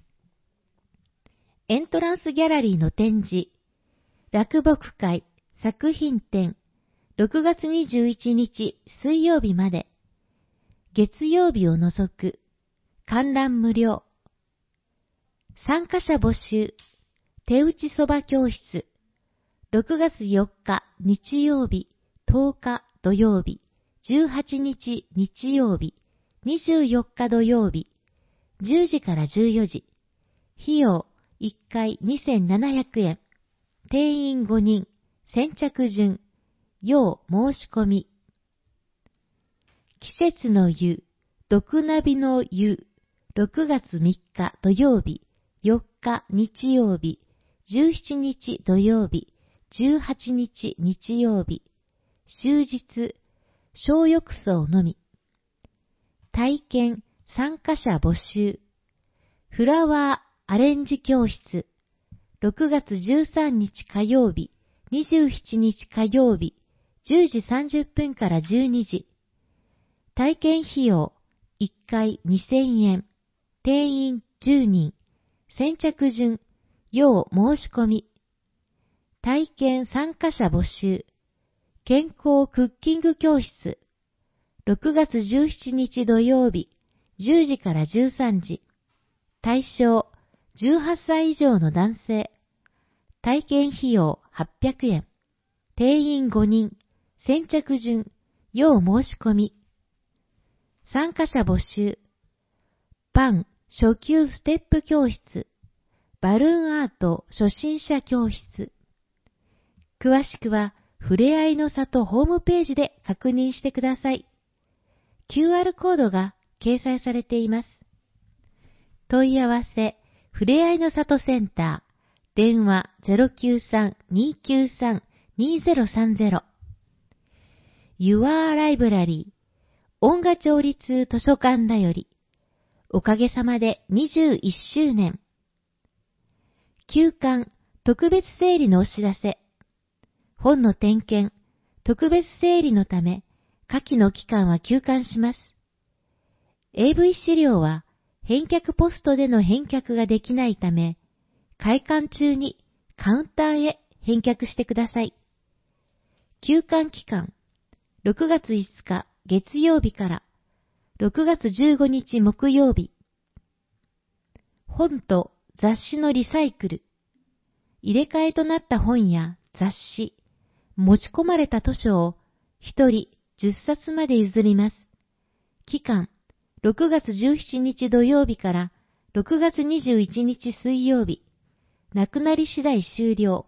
[SPEAKER 6] エントランスギャラリーの展示、落木会、作品展、ろくがつにじゅういちにち水曜日まで。月曜日を除く、観覧無料。参加者募集、手打ちそば教室。ろくがつよっか日曜日、とおか土曜日、じゅうはちにち日曜日、にじゅうよっか土曜日、じゅうじからじゅうよじ。費用いっかいにせんななひゃくえん。定員ごにん。先着順。要申し込み。季節の湯、毒ナビの湯。ろくがつみっか土曜日、よっか日曜日、じゅうしちにち土曜日、じゅうはちにち日曜日。終日、小浴槽のみ。体験、参加者募集。フラワーアレンジ教室。ろくがつじゅうさんにち火曜日、にじゅうしちにち火曜日、じゅうじさんじゅっぷんからじゅうにじ。体験費用、いっかいにせんえん。定員じゅうにん。先着順、要申し込み。体験参加者募集。健康クッキング教室。ろくがつじゅうしちにち土曜日、じゅうじからじゅうさんじ。対象、じゅうはっさい以上の男性。体験費用はっぴゃくえん。定員ごにん。先着順、要申し込み。参加者募集。パン初級ステップ教室。バルーンアート初心者教室。詳しくは、ふれあいの里ホームページで確認してください。キューアール コードが掲載されています。問い合わせ、ふれあいの里センター、電話 ゼロきゅうさん にーきゅうさん にーゼロさんゼロ。Your Library、音楽町立図書館だより、おかげさまでにじゅういっしゅうねん。休館、特別整理のお知らせ。本の点検、特別整理のため、下記の期間は休館します。エーブイ 資料は返却ポストでの返却ができないため、開館中にカウンターへ返却してください。休館期間、ろくがついつか月曜日からろくがつじゅうごにち木曜日。本と雑誌のリサイクル。入れ替えとなった本や雑誌、持ち込まれた図書をひとりじゅっさつまで譲ります。期間、ろくがつじゅうしちにち土曜日からろくがつにじゅういちにち水曜日。なくなり次第終了。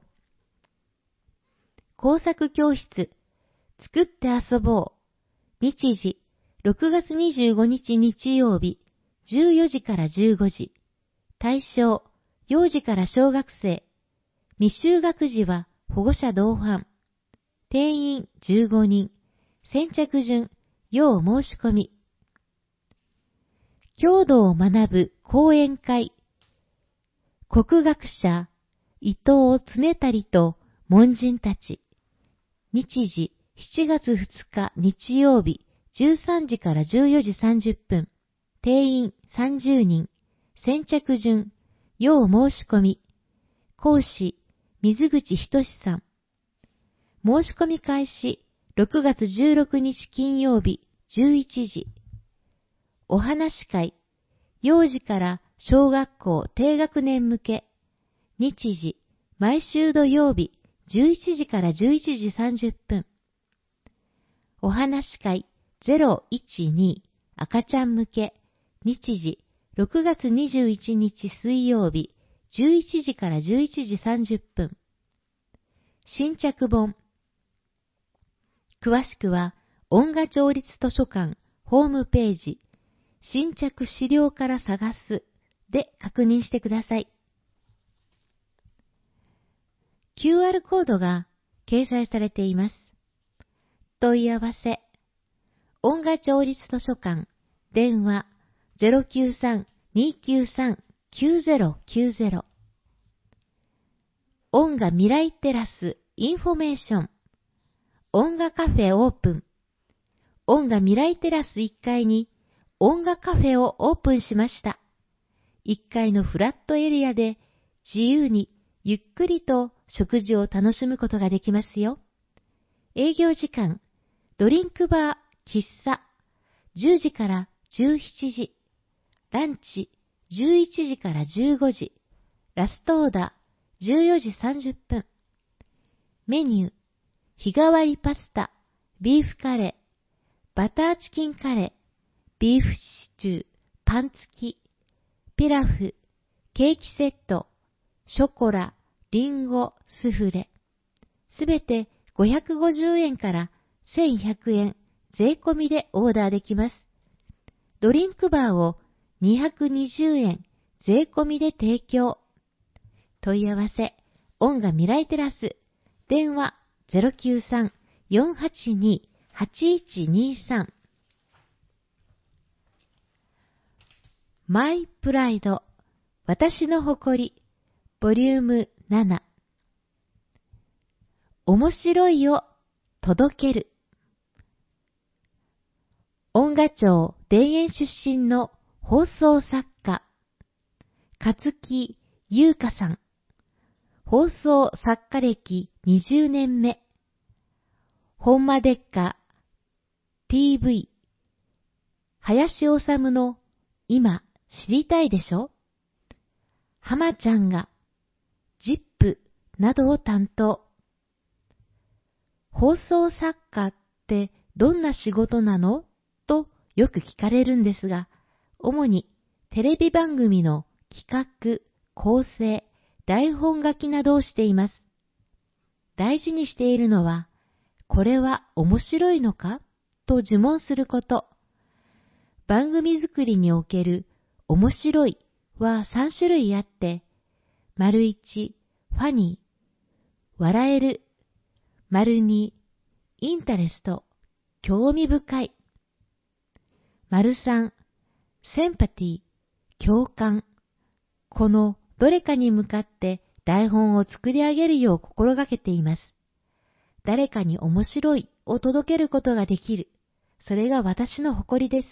[SPEAKER 6] 工作教室、作って遊ぼう。日時、ろくがつにじゅうごにち日曜日、じゅうよじからじゅうごじ。対象、幼児から小学生。未就学児は保護者同伴。定員じゅうごにん。先着順、要申し込み。郷土を学ぶ講演会。国学者、伊藤常足と門人たち。日時、しちがつふつか日曜日、じゅうさんじからじゅうよじさんじゅっぷん。定員さんじゅうにん。先着順、要申し込み。講師、水口仁さん。申し込み開始、ろくがつじゅうろくにち金曜日、じゅういちじ。お話会、幼児から小学校低学年向け。日時、毎週土曜日、じゅういちじからじゅういちじさんじゅっぷん。お話会ゼロいちに赤ちゃん向け。日時、ろくがつにじゅういちにち水曜日、じゅういちじからじゅういちじさんじゅっぷん。新着本。詳しくは、音楽町立図書館ホームページ、新着資料から探すで確認してください。キューアール コードが掲載されています。問い合わせ。音楽町立図書館、電話 ゼロきゅうさん にーきゅうさん きゅうゼロきゅうゼロ。 音楽未来テラスインフォメーション。音楽カフェオープン。音楽未来テラスいっかいに音楽カフェをオープンしました。いっかいのフラットエリアで自由にゆっくりと食事を楽しむことができますよ。営業時間、ドリンクバー、喫茶、じゅうじからじゅうしちじ、ランチ、じゅういちじからじゅうごじ、ラストオーダー、じゅうよじさんじゅっぷん。メニュー、日替わりパスタ、ビーフカレー、バターチキンカレー、ビーフシチュー、パン付き、ピラフ、ケーキセット、ショコラ、リンゴ、スフレ。すべてごひゃくごじゅうえんからせんひゃくえん税込みでオーダーできます。ドリンクバーをにひゃくにじゅうえん税込みで提供。問い合わせ、音楽未来テラス、電話 ゼロきゅうさん よんはちに はちいちにさん。マイプライド、私の誇り、ボリュームなな。面白いを届ける。音楽町田園出身の放送作家、勝木優香さん。放送作家歴にじゅうねんめ。ほんまでっか ティーブイ。林修の今知りたいでしょ？浜ちゃんがジップなどを担当。放送作家ってどんな仕事なの？とよく聞かれるんですが、主にテレビ番組の企画、構成、台本書きなどをしています。大事にしているのは、これは面白いのか？と呪文すること。番組作りにおける面白いはさんしゅるいあって、丸一、ファニー、笑える、丸二、インタレスト、興味深い、丸三、センパティ、共感。このどれかに向かって台本を作り上げるよう心がけています。誰かに面白いを届けることができる。それが私の誇りです。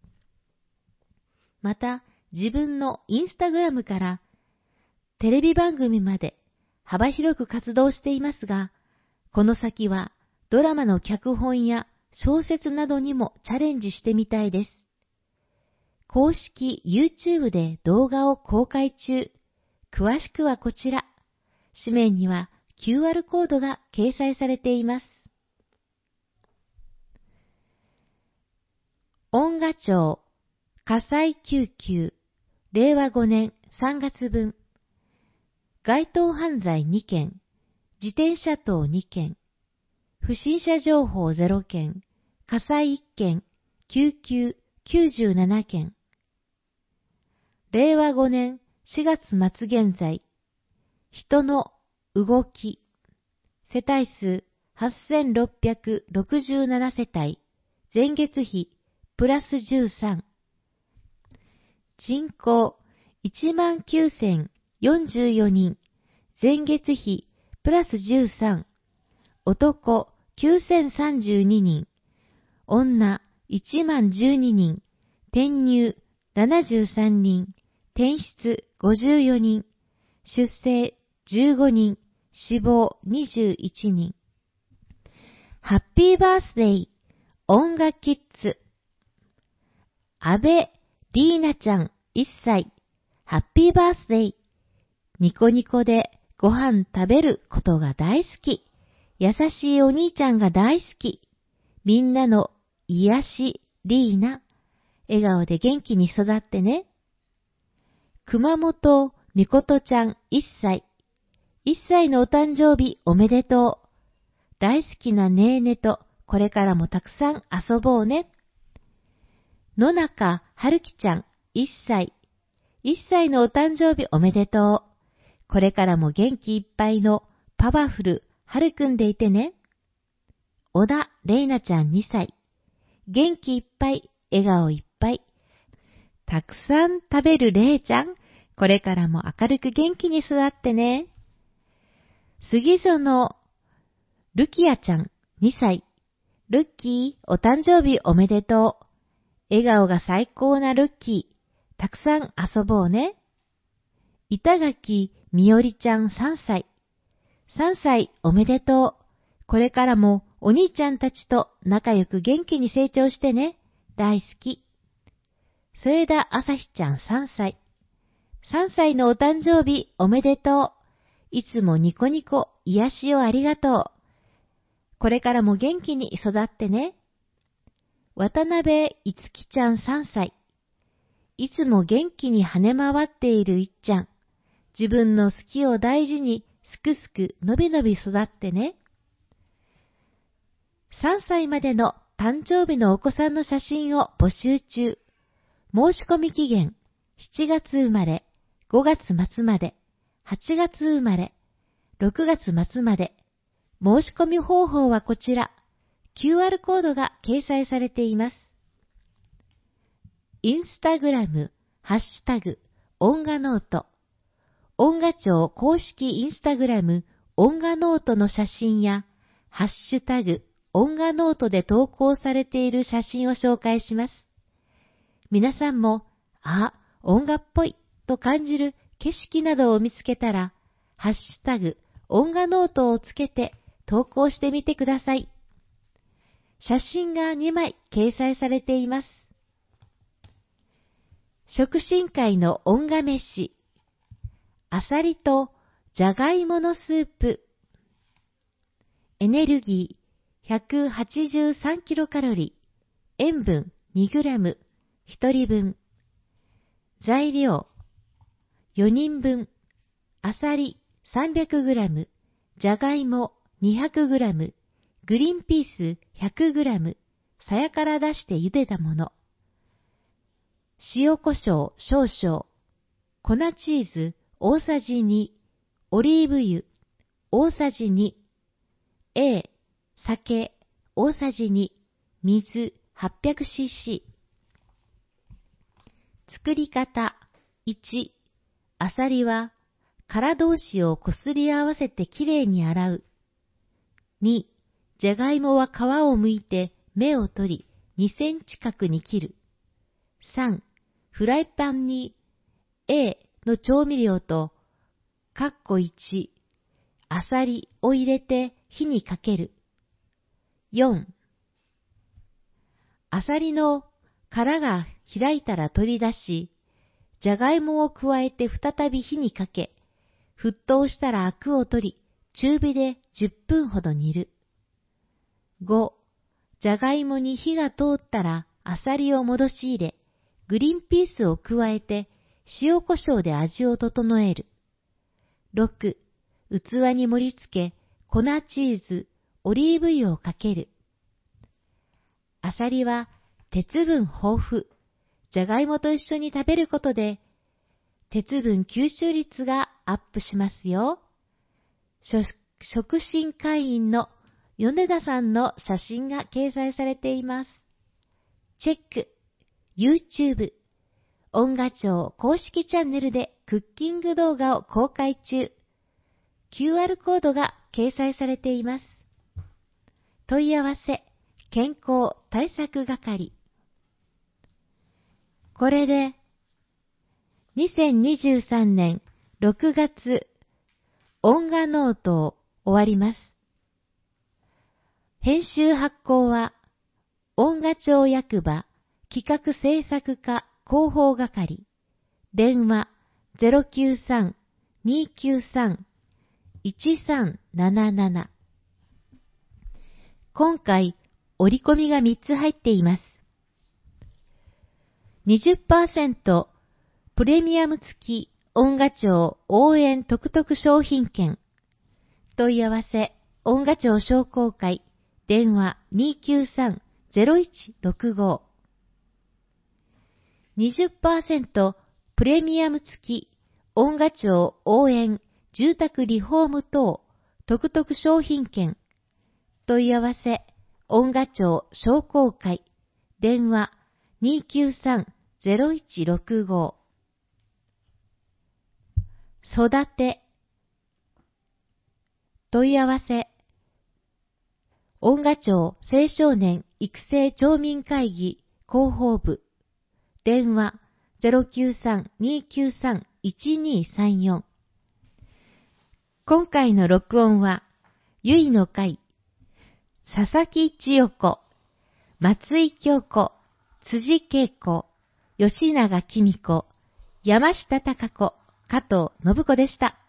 [SPEAKER 6] また、自分のインスタグラムからテレビ番組まで幅広く活動していますが、この先はドラマの脚本や小説などにもチャレンジしてみたいです。公式 YouTube で動画を公開中。詳しくはこちら。紙面には キューアール コードが掲載されています。音楽町火災救急れいわごねんさんがつぶん。該当犯罪にけん、自転車盗にけん、不審者情報ゼロけん、火災いっけん、救急きゅうじゅうななけん。れいわごねんしがつまつ現在、人の動き、世帯数はっせんろっぴゃくろくじゅうななせたい、前月比プラスじゅうさん。人口いちまんきゅうせんよんじゅうよにん、前月比プラスじゅうさん。男きゅうせんさんじゅうににん、女いちまんじゅうににん、転入ななじゅうさんにん、転出ごじゅうよにん、出生じゅうごにん、死亡にじゅういちにん。ハッピーバースデー、音楽キッズ。安倍リーナちゃんいっさい、ハッピーバースデー。ニコニコでご飯食べることが大好き。優しいお兄ちゃんが大好き。みんなの癒し、リーナ。笑顔で元気に育ってね。熊本みことちゃんいっさい。いっさいのお誕生日おめでとう。大好きなねーねとこれからもたくさん遊ぼうね。野中はるきちゃんいっさい。いっさいのお誕生日おめでとう。これからも元気いっぱいのパワフルはるくんでいてね。小田れいなちゃんにさい。元気いっぱい、笑顔いっぱい。たくさん食べるれいちゃん。これからも明るく元気に育ってね。 杉園ルキアちゃんにさい。ルッキー、お誕生日おめでとう。笑顔が最高なルッキー。たくさん遊ぼうね。板垣みおりちゃんさんさい。さんさいおめでとう。これからもお兄ちゃんたちと仲良く元気に成長してね。大好き。添田あさひちゃんさんさい。さんさいのお誕生日おめでとう。いつもニコニコ癒しをありがとう。これからも元気に育ってね。渡辺いつきちゃんさんさい。いつも元気に跳ね回っているいっちゃん。自分の好きを大事にすくすくのびのび育ってね。さんさいまでの誕生日のお子さんの写真を募集中。申し込み期限しちがつ生まれ、ごがつ末まで、はちがつ生まれ、ろくがつ末まで。申し込み方法はこちら。キューアール コードが掲載されています。インスタグラム、ハッシュタグ、音画ノート。音画庁公式インスタグラム、音画ノートの写真や、ハッシュタグ、音画ノートで投稿されている写真を紹介します。皆さんも、あ、音画っぽいと感じる景色などを見つけたら、ハッシュタグ、音画ノートをつけて投稿してみてください。写真がにまい掲載されています。食神会の音画飯。アサリとじゃがいものスープ。エネルギーひゃくはちじゅうさんキロカロリー。塩分にグラム。ひとりぶん。材料よにんぶん。アサリさんびゃくグラム。じゃがいもにひゃくグラム。グリーンピースひゃくグラム。さやから出して茹でたもの。塩コショウ少々。粉チーズ大さじに。オリーブ油大さじに。A、酒大さじに。水 はっぴゃくシーシー。作り方いち、アサリは殻同士をこすり合わせてきれいに洗う。に、じゃがいもは皮を剥いて芽を取りにセンチ角に切る。さん、フライパンに A の調味料とカッコいち、アサリを入れて火にかける。よん、アサリの殻が開いたら取り出し、じゃがいもを加えて再び火にかけ、沸騰したらアクを取り、中火でじゅっぷんほど煮る。ご、じゃがいもに火が通ったらアサリを戻し入れ、グリーンピースを加えて塩コショウで味を整える。ろく、器に盛り付け、粉チーズ、オリーブ油をかける。アサリは鉄分豊富。じゃがいもと一緒に食べることで、鉄分吸収率がアップしますよ。食神会員の米田さんの写真が掲載されています。チェック、YouTube、音画庁公式チャンネルでクッキング動画を公開中。キューアール コードが掲載されています。問い合わせ、健康対策係。これで、にせんにじゅうさんねんろくがつ、音画ノートを終わります。編集発行は、音画庁役場企画制作課広報係。電話 ゼロきゅうさん にきゅうさん いちさんなななな。今回、折り込みがみっつ入っています。にじゅっパーセント プレミアム付き音画庁応援特々商品券。問い合わせ、音画庁商工会、電話 にきゅうさん ゼロいちろくご。にじゅっパーセント プレミアム付き音画庁応援住宅リフォーム等特々商品券。問い合わせ、音画庁商工会、電話 にきゅうさん ゼロいちろくご。育て、 問い合わせ。音賀町青少年育成町民会議広報部。電話 ゼロきゅうさん にーきゅうさん いちにーさんよん。今回の録音は、ゆいの会、佐々木千代子、松井京子、辻恵子、吉永紀美子、山下貴子、加藤信子でした。